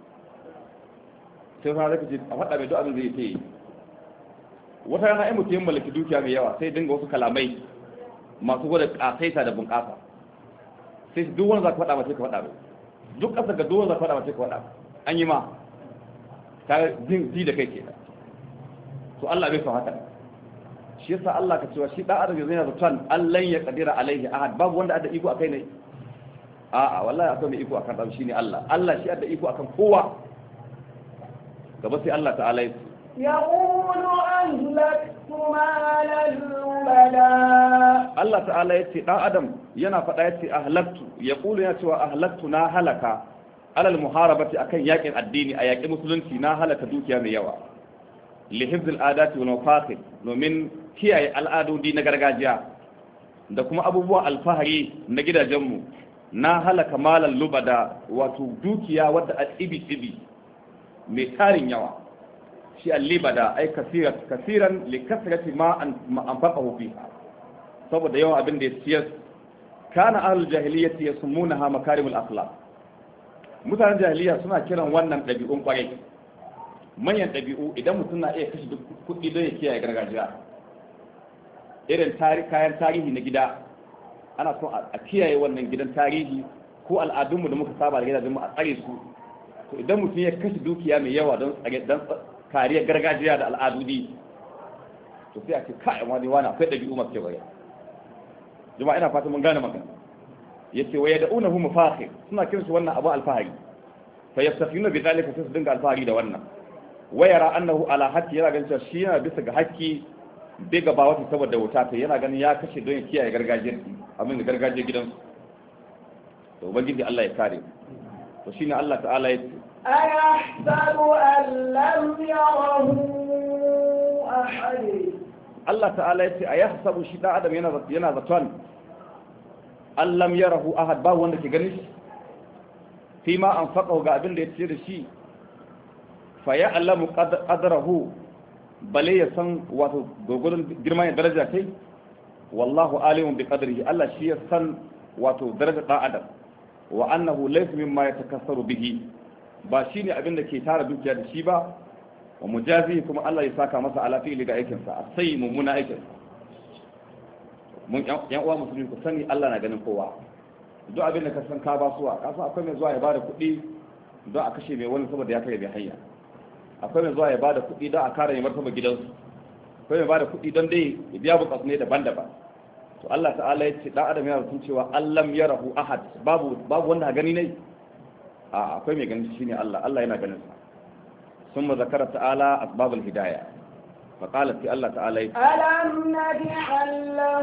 sai fa zaka ce a faɗa mai duk abin zai yi wata rana ai mutum ya mallaki dukiya mai yawa sai dinga wasu kalamai masu gwada kasaita da bunƙasa sai duk wanda za ka faɗa mace ka faɗa mai duk ƙasar ga duk wanda za ka faɗa mace ka faɗa an yi ma ta jin ji da kai ke to Allah bai son haka shi yasa Allah ka cewa shi dan adam yanzu yana zaton Allah ya kadira alaihi ahad babu wanda ada iko akai ne a'a wallahi akwai mai iko akan dan shine Allah Allah shi ada iko akan kowa gaba sai Allah ta'ala ya يقول أهلكت مالا لبدا Allah ta'ala ya ce dan adam yana faɗa ya ce ahlaktu yaqulu ya ce wa ahlaktu na halaka alal muharabati akan yakin addini a yakin musulunci na halaka dukiya mai yawa li hifzil adati wal mafaqid domin kiyaye al'adodi na gargajiya da kuma abubuwan alfahari na gidajenmu na halaka malal lubada wato dukiya wadda a tsibi tsibi mai tarin yawa shi al-libada ay kasiran kasiran li kasrati ma an anfaqahu fiha saboda yawan abin da ya siyar kana ahlul jahiliyyati yasmunaha makarimul akhlaq mutanen jahiliya suna kiran wannan ɗabi'un ƙwarai manyan ɗabi'u idan mutum na iya kashe kuɗi don ya kiyaye gargajiya irin kayan tarihi na gida ana son a kiyaye wannan gidan tarihi ko al'adunmu da muka saba da gidajenmu a tsare su to idan mutum ya kashe dukiya mai yawa don kariyar gargajiya da al'adudi to sai a ce kai wani wani akwai ɗabi'u masu kyau gare jama'a ina fatan mun gane magana yace wa yad'unahu mafakhir suna kiran shi wannan abu alfahari fa yastakhinu bi dhalika sai su dinga alfahari da wannan wa yara annahu ala haqqi yana ganin cewa shi yana bisa ga haƙƙi bai gaba wata saboda wuta ta yana ganin ya kashe don ya kiyaye gargajiyar amin da gargajiyar gidansu to ubangiji Allah ya kare to shine Allah ta'ala ya ce أيحسب أن لم يره أحد Allah ta'ala ya ce ayahsabu shi da adam yana yana zaton an lam yarahu ahad ba wanda ke ganin shi fi ma anfaqahu ga abin da ya ce da shi fa ya'lamu qadrahu bale ya san wato gurgurun girman daraja kai wallahu alimun bi qadrihi Allah shi ya san wato darajar dan adam wa annahu laysa mimma yatakassaru bihi ba shine abin da ke tara dukiya da shi ba wa mujazi kuma Allah ya saka masa ala fi'li ga aikin sa sai mummuna aikin mun yan uwa musulmi ku sani Allah na ganin kowa duk abin da ka san ka ba suwa ka san akwai mai zuwa ya bada kuɗi don a kashe mai wani saboda ya kai bai hayya akwai mai zuwa ya bada kuɗi don a kare mai martaba gidansu akwai mai bada kuɗi don dai ya biya bukatu ne daban-daban to Allah ta'ala ya ce dan adam yana sun cewa allam yarahu ahad babu babu wanda gani ne a akwai mai ganin shine Allah Allah yana ganin sa ثم ذكر تعالى أسباب الهداية فقال في الله تعالى ألم نجعل له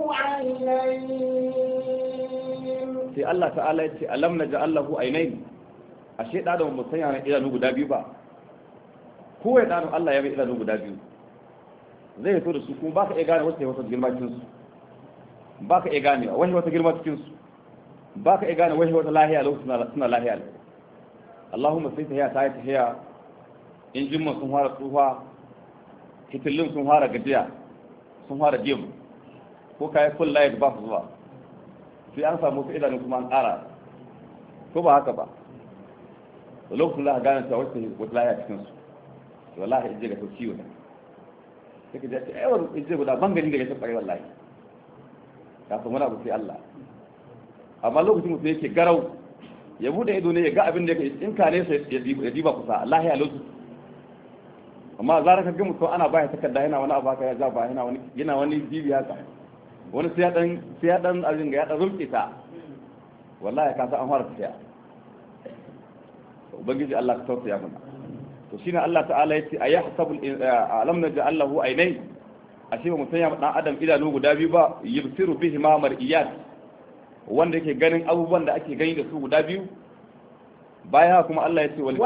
عينين في الله تعالى ألم نجعل له عينين ashe da da mutum yana idanu guda biyu ba ko ya dano Allah ya mai idanu guda biyu zai fito da su kuma baka iya gane wata wata girma cikin su baka iya gane wani wata girma cikin su baka iya gane wani wata lahiya lokacin suna lahiya Allahumma sai ta hiya ta yi ta hiya injin sun fara tsufa hitillin sun fara gajiya sun fara dim ko kai full light ba su zuwa sai an samu su idanu kuma an ƙara ko ba haka ba da lokacin za ka gane cewa wata wata lahiya cikin su wallahi in je ga sauki wa sai ka ce ai wani in je guda ban gani daga tabbare wallahi ka san wani abu sai Allah amma lokacin mutum yake garau ya bude ido ne ya ga abin da yake in ka ne sai ya diba kusa lahiya lokacin amma zara ka ga mutum ana baya takarda yana wani abu haka ya ja ba yana wani yana wani bibi haka wani sai ya dan sai ya dan abin ga ya dan rumke ta wallahi ka san an fara tafiya ubangiji Allah ka tausaya mana to shine Allah ta'ala yace ayahsabul alam naj'al lahu aynay ashe ba mutum ya dan adam idanu guda biyu ba yubsiru bihi ma mar'iyat wanda yake ganin abubuwan da ake gani da su guda biyu baya kuma Allah yace wal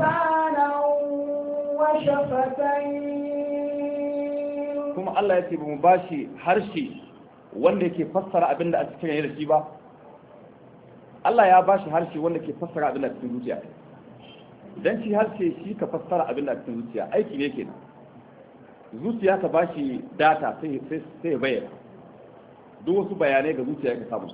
kuma Allah ya ce ba mu bashi harshe wanda yake fassara abinda a cikin yayin da shi ba Allah ya bashi harshe wanda ke fassara abinda a cikin zuciya dan shi harshe shi ka fassara abinda a cikin zuciya aiki ne kenan zuciya ka bashi data sai sai sai bayyana duk wasu bayanai ga zuciya ka samu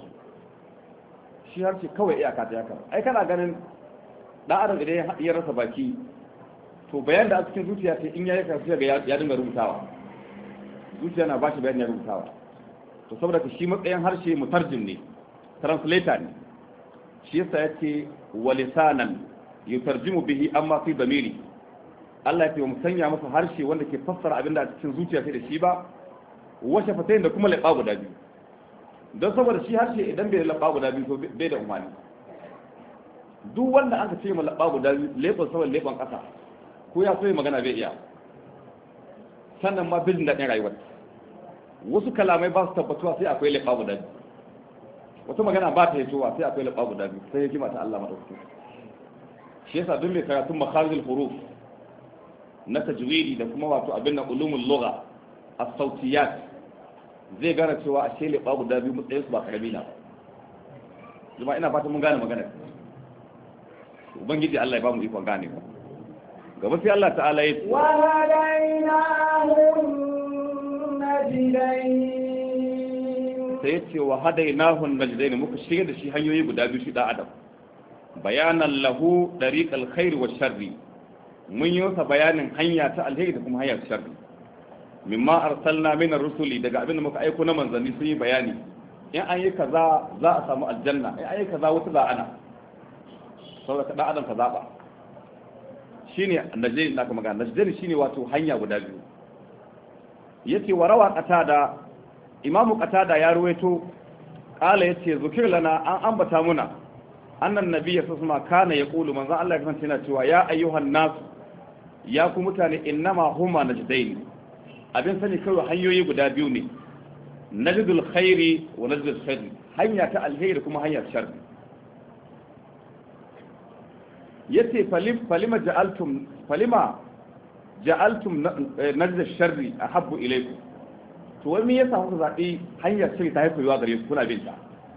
shi harshe kawai iyaka ta yaka ai kana ganin dan adam idan ya rasa baki to bayan da a cikin zuciya sai in yayi karatu ga ya dinga rubutawa zuciya na bashi bayan ya rubutawa to saboda ka shi matsayin harshe mutarjim ne translator ne shi yasa yace walisanan yutarjimu bihi amma fi damiri Allah ya ce mu sanya masa harshe wanda ke fassara abinda a cikin zuciya sai da shi ba washe fatayin da kuma laba guda biyu don saboda shi harshe idan bai da laba guda biyu to bai da umani duk wanda aka ce ma laba guda biyu leban saboda leban kasa ko ya so magana bai iya sannan ma bin daɗin rayuwar wasu kalamai ba su tabbatuwa sai akwai leɓa guda biyu wata magana ba ta hitowa sai akwai leɓa guda biyu sai hikima ta Allah madaukakin shi yasa duk mai karatun makharijul huruf na tajwidi da kuma wato abin na ulumul lugha as-sautiyat zai gane cewa a shele leɓa guda biyu mutsayin su ba karami na kuma ina fatan mun gane magana ubangiji Allah ya ba mu ikon gane ba gaba sai Allah ta'ala ya ce wa hadainahum najdain sai ya ce wa hadainahum najdain muka shirya da shi hanyoyi guda biyu shi da adam bayanan lahu dariqal khair wa sharri mun yi masa bayanin hanya ta alheri da kuma hanyar sharri mimma arsalna min ar-rusuli daga abin da muka aiko na manzanni sun yi bayani in an yi kaza za a samu aljanna in an yi kaza wata za ana saboda kada adam ka zaba shine najdain da kuma magana najdain shine wato hanya guda biyu yace wa rawa qatada imamu qatada ya ruwaito kala yace zukir lana an ambata muna annan nabiyyu sallallahu alaihi wasallam kana yaqulu manzo Allah ya kasance yana cewa ya ayyuhan nas ya ku mutane innama huma najdain abin sani kawai hanyoyi guda biyu ne najdul khairi wa najdul sharri hanya ta alheri kuma hanyar sharri yace falim falima ja'altum falima ja'altum najd ash-sharri ahabbu ilaykum to wai me yasa kuka zabi hanyar shirki ta haifuwa gare ku kuna binta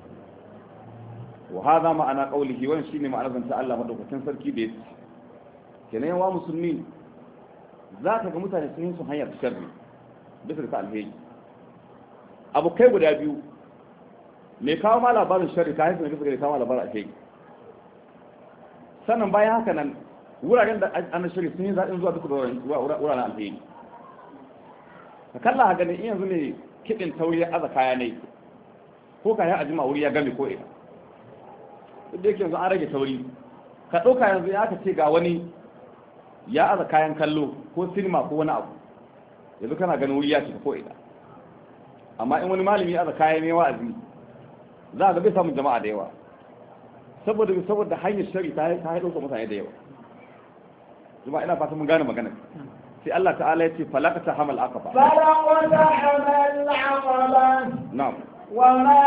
wa hada ma'ana qawlihi wa shine ma'anar zanta Allah madaukakin sarki da yake kenan wa musulmi zaka ga mutane sun yi su hanyar sharri bisa ga alheri abu kai guda biyu me kawo ma labarin sharri ta haifuwa bisa ga kawo labarin alheri sannan bayan haka nan wuraren da an shirya sun yi zaɗin zuwa duka wuraren alheri ka kalla ha ganin yanzu ne kiɗin tauri ya aza kaya ne ko kayan ajima wuri ya game ko ina duk da yake yanzu an rage tauri ka ɗauka yanzu ya aka ce ga wani ya aza kayan kallo ko sinima ko wani abu yanzu kana ganin wuri ya cika ko ina amma in wani malami ya aza kayan mai wa'azi za a ga bai samun jama'a da yawa saboda saboda hanyar shari ta haɗo ka mutane da yawa kuma ina fata mun gane magana sai Allah ta'ala ya ce falaqata hamal aqaba falaqata hamal aqaba na'am wa ma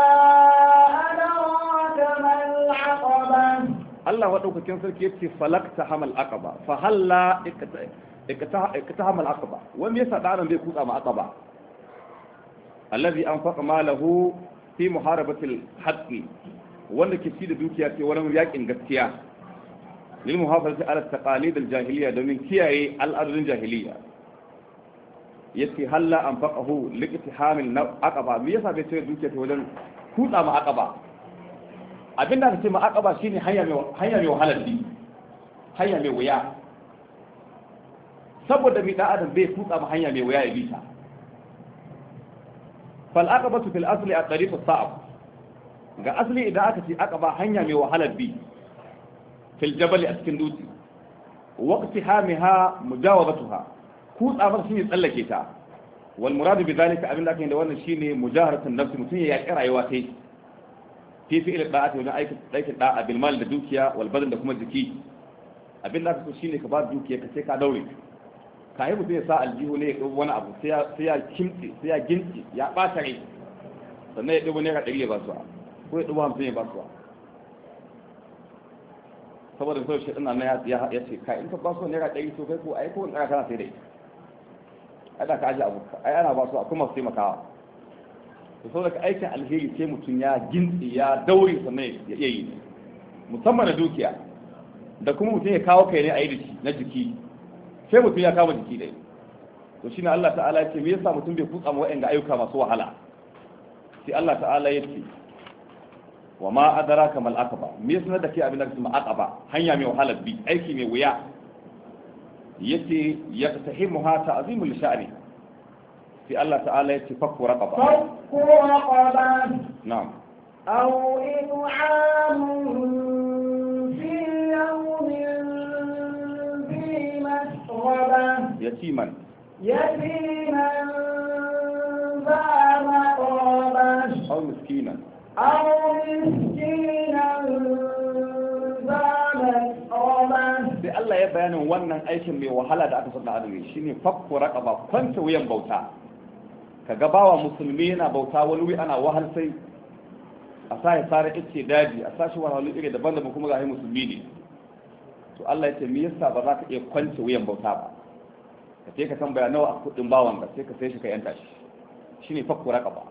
adraka mal aqaba Allah wadaukakin sarki ya ce falaqata hamal aqaba fa halla ikata hamal aqaba wanda yasa da bai kutsa ma aqaba allazi anfaqa malahu fi muharabati al-haqqi wanda ke ci da dukiya ce wurin yakin gaskiya lil muhafazati ala taqalid al-jahiliya domin kiyaye al'adun jahiliya yace halla anfaqahu liqtihamil aqaba me yasa bai ce dukiya ce wurin kutsa ma aqaba abinda aka ce ma aqaba shine hanya mai hanya mai wahalar bi hanya mai wuya saboda mi da adam bai kutsa ma hanya mai wuya ya bi ta fal aqabatu fil asli at-tariq as-sa'b ga asli idan aka ce aqaba hanya mai wahalar bi fil jabal a cikin dutse waqti hamiha mujawazatuha kutsa mata shine tsallake ta wal murad bi zalika abin da ake da wannan shine mujaharatun nafsi mutun ya yaki rayuwa sai fi fi'il da'ati wajen aikin da'a bil mal da dukiya wal badan da kuma jiki abin da aka so shine ka ba dukiya ka sai ka daure ka yi mutum ya sa aljihu ne ya ɗau wani abu sai ya kimtsi sai ya gintsi ya ɓata rai sannan ya ɗau naira ɗari ya ba su ko ya ɗau hamsin ya ba su saboda sau shi ɗana na ya ce ka in ka ba su naira ɗari so kai ko ai ko ɗara kana sai da ita ai da ka aji abu ai ana ba su a kuma su taimakawa to saboda ka aikin alheri sai mutum ya gintsi ya daure sannan ya iya yi musamman da dukiya da kuma mutum ya kawo kai ne a yi da shi na jiki sai mutum ya kama jiki dai to shine Allah ta'ala ya ce me yasa mutum bai kutsa ma wa'anga ayyuka masu wahala sai Allah ta'ala ya ce wa ma adraka mal aqaba me yasa da ke abin da kuma aqaba hanya mai wahala bi aiki mai wuya yace yaqtahimuha ta'zimul sha'ni sai Allah ta'ala ya ce fakku raqaba fakku raqaba na'am aw in'amun fi yawmin يتيما يتيما ذا مقربة أو مسكينا أو مسكينا ذا مقربة sai Allah ya bayanin wannan aikin mai wahala da aka sanda adami shine fakku raqaba kwanta wuyan bauta kaga bawa musulmi yana bauta wani wi ana wahal sai a sa ya fara ice daji a sashi wahalhalu iri daban-daban kuma ga musulmi ne to Allah ya ce me yasa ba za ka iya kwance wuyan bauta ba ka ce ka tambaya nawa a kudin bawan ka sai ka sai shi ka yanta shi shine fakku raqaba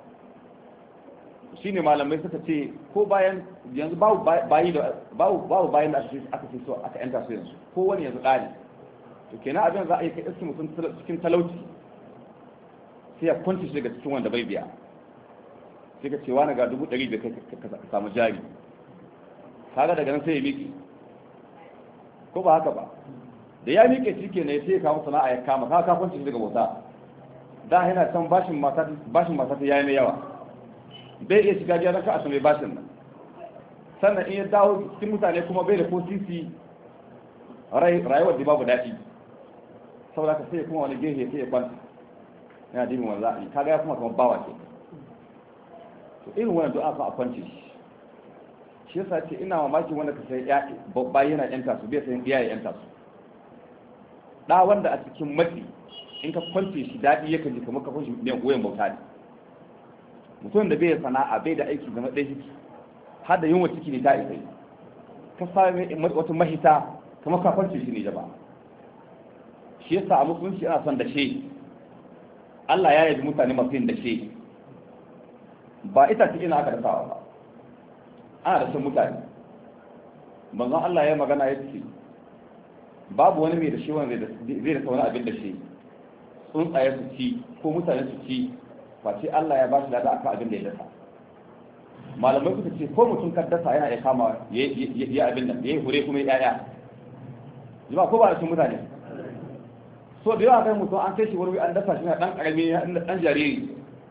shine malamai suka ce ko bayan yanzu babu bayi da babu babu bayan da aka aka ce so aka yanta su yanzu ko wani yanzu dali to kenan abin za a yi kai iski mutum cikin talauci sai ya kwance shi daga cikin wanda bai biya sai ka ce wani ga dubu ɗari da ka samu jari kaga daga nan sai ya miki ko ba haka ba da ya miƙe shi ke ne sai ya kawo sana'a ya kama ka kafin shi daga bauta da yana can bashin mata bashin mata ta yayi mai yawa bai iya shiga gidan ka a same bashin nan sannan in ya dawo cikin mutane kuma bai da ko sisi rayuwar da babu daɗi saboda ka sai kuma wani gehe sai ya kwanta yana dimin wani za'a kaga ya kuma kamar bawa ke to irin wannan du'a fa a kwance shi shi yasa ce ina mamakin wanda ka sai ya bayi yana yanta su bai sai iya ya yanta su da wanda a cikin matsi in ka kwance shi dadi yake ji kamar ka kwance ne goyen bauta ne mutum da bai sana'a bai da aiki zama ɗaya ciki har da yunwa ciki ne ta isa ka sami wata mahita kamar ka kwance shi ne jaba shi yasa a musulunci ana son dashe Allah ya yabi mutane masu yin dashe ba ita ce ina aka dasawa ba ana da san mutane manzon Allah ya magana ya ce babu wani mai da shi wanda zai da wani abin da shi tsuntsaye su ci ko mutane su ci face Allah ya ba shi lada akan abin da ya dasa malamai suka ce ko mutum kan dasa yana iya kama ya abin nan ya yi hure kuma ya yaya jima ko ba da shi mutane so da yawa kai mutum an kai shi wani an dasa shi na dan karami dan jariri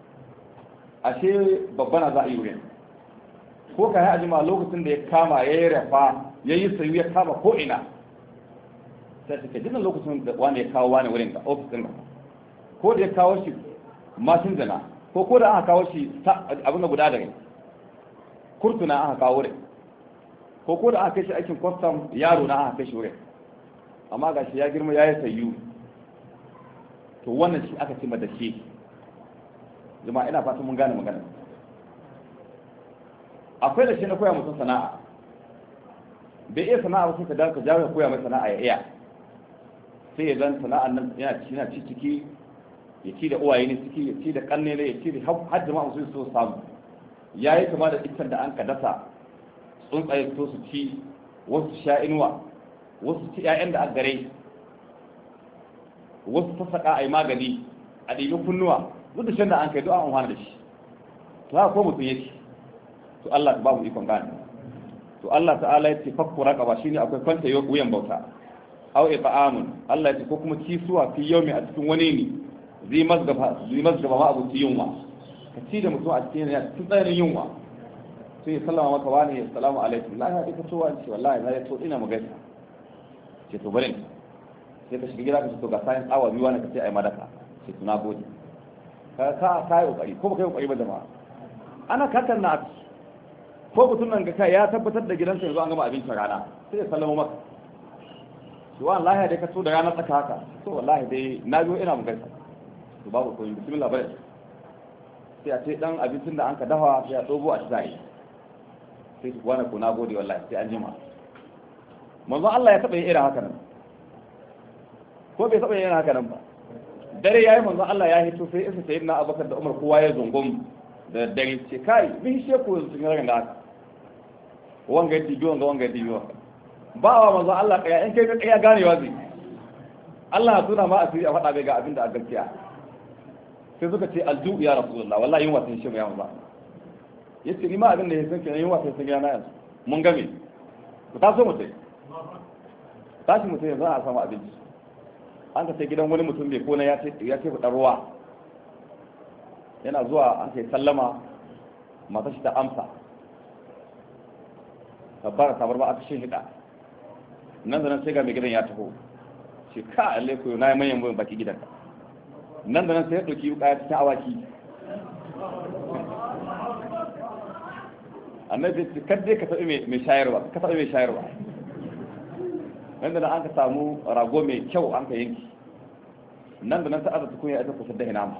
ashe babba na za a yi wurin ko ka yi ajima lokacin da ya kama ya yi rafa ya yi sayu ya kama ko ina sai ta ke lokacin da wani ya kawo wani wurin ka ofis ɗin ko da ya kawo shi mashin jana ko ko da aka kawo shi abin da guda da rai kurtuna aka kawo wurin ko ko da aka kai shi aikin kwastam yaro na aka kai shi wurin amma gashi ya girma ya yi sayu to wannan shi aka ce da ke jama'a ina fatan mun gane magana akwai da shi na koya mutum sana'a bai iya sana'a ba sai ka dawo ka jawo koya mai sana'a ya iya sai ya zan sana'an nan yana ci yana ci ciki ya ci da uwaye ne ciki ya ci da kanne ne ya ci da har jama'a su so samu yayi kama da iccen da an ka dasa tsuntsaye so su ci wasu sha inuwa wasu ci ƴaƴan da aggare wasu sassaƙa a yi magani a ɗibi kunnuwa duk da shan da an kai duk an amfana da shi to haka ko mutum yake to Allah babu ikon gane to Allah ta'ala ya ce fakku raqaba shine akwai kwanta wuyan bauta aw ita'amun Allah ya ce ko kuma kisuwa fi yawmi a cikin wani ne zai mazgaba zai mazgaba ma abu yunwa ka ci da mutum a cikin ya cikin tsayin yunwa sai ya sallama maka wani assalamu alaikum la ya dika to wani wallahi na ya to ina magaisa ce to bari sai ka shiga gida ka ce to ga sayin awa biyu wani ka ce ai madaka ce to na gode ka ka kai kokari ko ba kai kokari ba jama'a ana kakan na ko mutum nan ga kai ya tabbatar da gidansa yanzu an gama abincin rana sai ya sallama maka to wallahi dai ka so da rana tsaka haka to wallahi dai na biyo ina magaisa to babu ko bismillah bari sai a ce dan abincin da an ka dafa sai a dogo a tsaya sai su wani ko na gode wallahi sai an jima manzon Allah ya taba yin irin haka nan ko bai taba yin irin haka nan ba dare yayi manzon Allah ya hito sai isa sayyidina Abubakar da Umar kowa ya zungum da dare ce kai bin sheku sun ga da haka wanga dibi wanga wanga dibi wanga ba wa manzon Allah kaya in kai ka kaya ganewa zai Allah ya tuna ma asiri a faɗa bai ga abinda a gaskiya sai suka ce alju ya rasulullah wallahi yin wasan shi ya manzo yace ni ma abin da ya san kenan yin wasan sun yana yanzu mun game ku taso mutai tashi mutai yanzu a samu abinci an ka sai gidan wani mutum bai kona ya ce ya ce fadar ruwa yana zuwa an kai sallama mata shi ta amsa tabbara tabar ba aka shi hida nan da nan sai ga mai gidan ya taho shi ka alle ko na yi manyan bayan baki gidanka nan da nan sai ya ɗauki wuka ya cikin awaki annabi ce kadde ka taɓa mai shayarwa ka taɓa mai shayarwa nan da nan an ka samu rago mai kyau an ka yanki nan da nan ta aza tukunya ita kusa da nama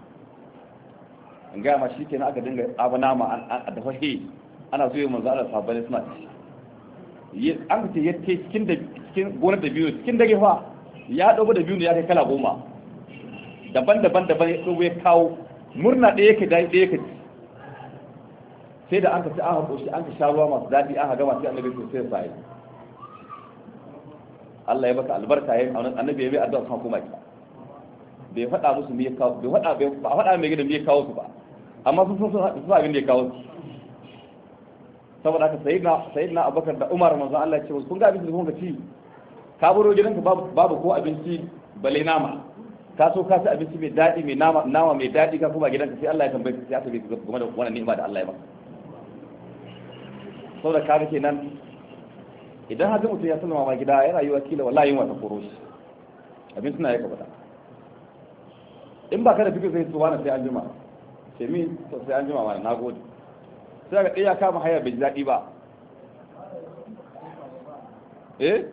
in gaya ma shi ke na aka dinga abu nama a dafa he ana zuwa manzo Allah sabbali suna ci an ka ce ya ce cikin gonar da biyu cikin dage fa ya dogo da biyu ne ya kai kala goma daban-daban daban ya dogo ya kawo murna ɗaya yake da ɗaya yake sai da an ka ci an haƙo shi an ka sha ruwa masu daɗi an haga masu annabi sosai sai Allah ya baka albarka yayin annabi ya mai addu'a kan kuma ki bai faɗa musu me ya kawo bai faɗa bai ba faɗa mai gidan me ya kawo su ba amma sun sun sun abin da ya kawo su saboda haka sayyidina sayyidina Abubakar da Umar manzo Allah ya ce kun ga abin da kun ga ci ka baro gidanka babu ko abinci bale nama ka so ka ci abinci mai daɗi mai nama nama mai daɗi ka kuma gidanka sai Allah ya tambaye ka sai aka bi game da wannan ni'ima da Allah ya maka saboda ka ga kenan idan haka mutum ya sallama ma gida ya rayuwa kila wallahi yin wata koro shi abin suna ya kabata in ba ka da fikir sai subhana sai an jima sai mi to sai an jima ma na gode sai ga ɗaya kama haya bai daɗi ba eh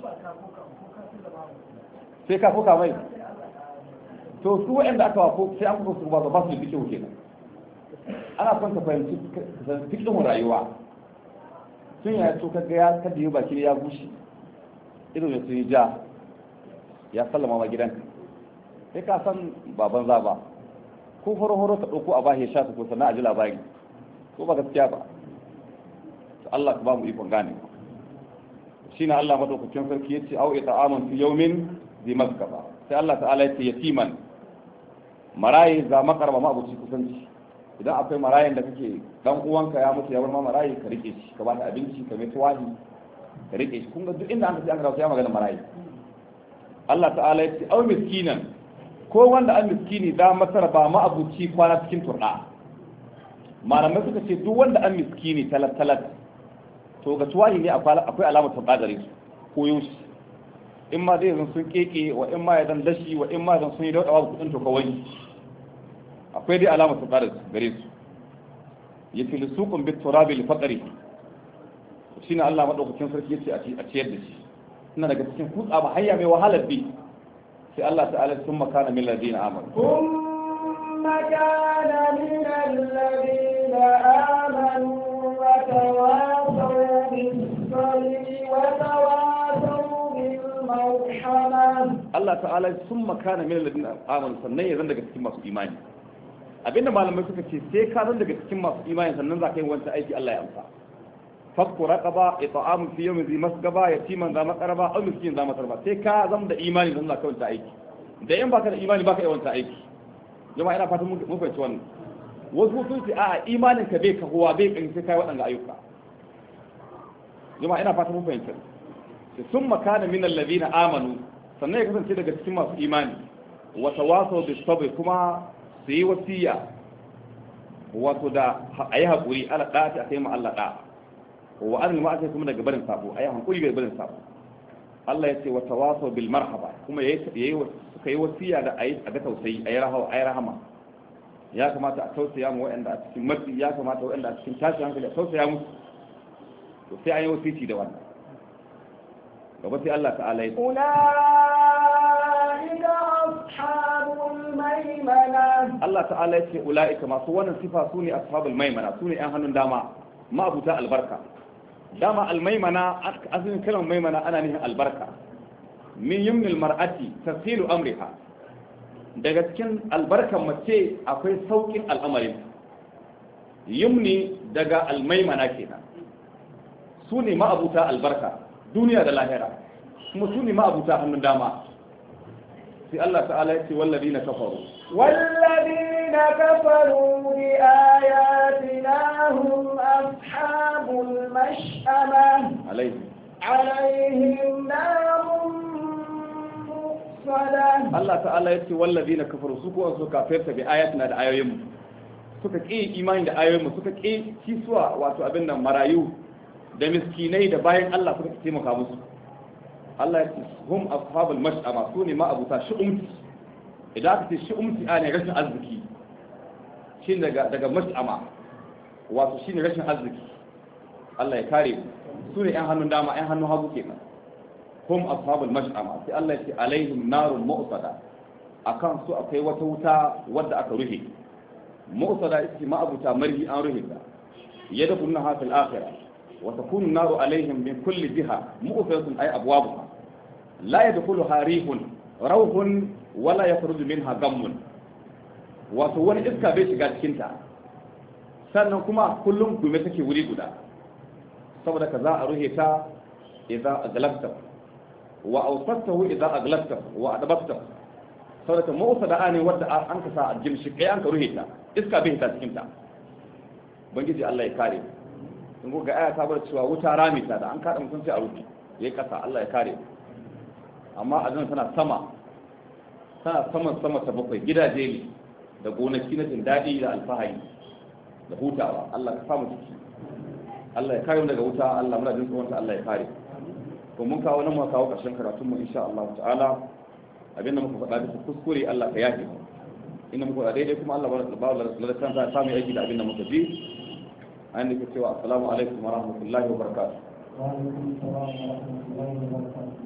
sai ka fuka mai to su waɗanda aka wako sai an kuka su ba ba su da fikihu kenan ana son ka fahimci fikihun rayuwa sun ya to kaga ya kada yi baki ya bushe irin da sun yi ja ya sallama ma gidanka sai ka san baban za ba ko horo horo ka ɗauko a bashi ya sha su ko sannan a ji labari ko ba gaskiya ba to Allah ka ba mu ikon gane shine Allah madaukakin sarki yace au ita'amun fi yawmin zi maskaba sai Allah ta'ala yace yatiman marayi za makarba ma abuci kusanci idan akwai marayin da kake dan uwanka ya mutu ya bar ma marayi ka rike shi ka ba ta abinci ka mai tuwahi ka rike shi kun ga duk inda an ka an ga sai magana marayi Allah ta'ala yace au miskinan ko wanda an miskini da masara ba ma abuci kwana cikin turda malamai suka ce duk wanda an miskini talat talat to ga tuwahi ne akwai alamar turda gare su ko yushi in ma zai zan sun keke wa in ma ya zan dashi wa in ma zan sun yi dauɗa babu kudin to kawai akwai dai alamar turda gare su yake lissuqun bit turabi li faqri shine Allah madaukakin sarki yace a ciyar da shi suna daga cikin kutsa ba hanya mai wahalar bi sai Allah ta'ala sun makana min ladina amanu thumma kana min alladhina amanu wa tawasaw bis sabri wa tawasaw bil marhamah Allah ta'ala sun makana min ladina amanu sannan ya zan daga cikin masu imani abinda malamai suka ce sai ka zan daga cikin masu imani sannan za ka yi wancan aiki Allah ya amsa fakku raqaba it'am fi yawmin zi masgaba yatiman za maqraba aw miskin za matarba sai ka zama da imani zan za ka wancan aiki da in baka da imani baka yi wancan aiki jama'a ina fatan mun fahimci wannan wasu sun ce a imanin ka bai kahuwa bai kan sai kai waɗanda ayyuka jama'a ina fatan mun fahimci sai sun makana min alladhina amanu sannan ya kasance daga cikin masu imani wa tawasaw bis sabr kuma su yi wasiya wato da ayi hakuri ala da'ati akai ma Allah da'a wa an ma ake kuma daga barin sabo ayi hankuri ga barin sabo Allah ya ce wa tawasaw bil marhaba kuma yayi yayi suka yi wasiya da ayi a ga tausayi ayi rahawa ayi rahama ya kamata a tausaya mu wa'anda a cikin matsi ya kamata wa'anda a cikin tashi hankali a tausaya musu to sai ayi wasiti da wannan gaba sai Allah ta'ala ya ulaika ashabul maimana Allah ta'ala ya ce ulaika masu wannan sifa sune ashabul maimana sune yan hannun dama ma abuta albarka dama almaimana asalin kalmar maimana ana nihin albarka min yumnil mar'ati tasilu amriha daga cikin albarkan mace akwai saukin al'amarin yumni daga almaimana kenan su ne ma'abuta albarka duniya da lahira kuma su ne ma'abuta hannun dama sai Allah ta'ala ya ce walladina kafaru walladina kafaru bi ayatina hum ashabul mash'ama alaihim alaihim narun muqsada Allah ta'ala ya ce walladina kafaru su ko su kafirta bi ayatina da ayoyin suka ƙi imani da ayoyin suka ƙi kisuwa wato abin nan marayu da miskinai da bayan Allah suka taimaka musu Allah ya ce hum ashabul mash'ama su ne ma abuta shi'umti idan aka ce shi'umti a ne rashin arziki shi daga daga mash'ama wato shi ne rashin arziki Allah ya kare su ne yan hannun dama yan hannun hagu kenan hum ashabul mash'ama sai Allah ya ce alaihim narun mu'sada akan su akwai wata wuta wadda aka ruhe mu'sada ita ma abuta marhi an ruhe ta yadkhuluna fil akhirah وتكون النار عليهم من كل جهة مؤثرة أي أبوابها لا يدخلها ريح روح ولا يخرج منها غم وتوان إسكا بيش قاد كنتا sannan kuma kullum gume take wuri guda saboda ka za a ruhe ta idza aglafta wa awsatahu idza aglafta wa adabta saboda ka mawsada ne wanda an ka sa a jimshi kai an ka ruhe ta iska bai ta cikin ta bangiji Allah ya kare in ga aya ta bar cewa wuta rami ta da an kada mutum sai a rufe yayi kasa Allah ya kare amma azan tana sama tana saman sama ta bakwai gidaje ne da gonaki na jin dadi da alfahari da hutawa Allah ka samu ciki Allah ya kare mu daga wuta Allah muna jin tsoron Allah ya kare to mun kawo nan mu kawo karshen karatun mu insha Allah ta'ala abinda muka faɗa bisa kuskure Allah ka yafe inda muka faɗa daidai kuma Allah ba da ladan ta samu aiki da abinda muka ji an da cewa assalamu alaikum wa rahmatullahi wa barakatuh.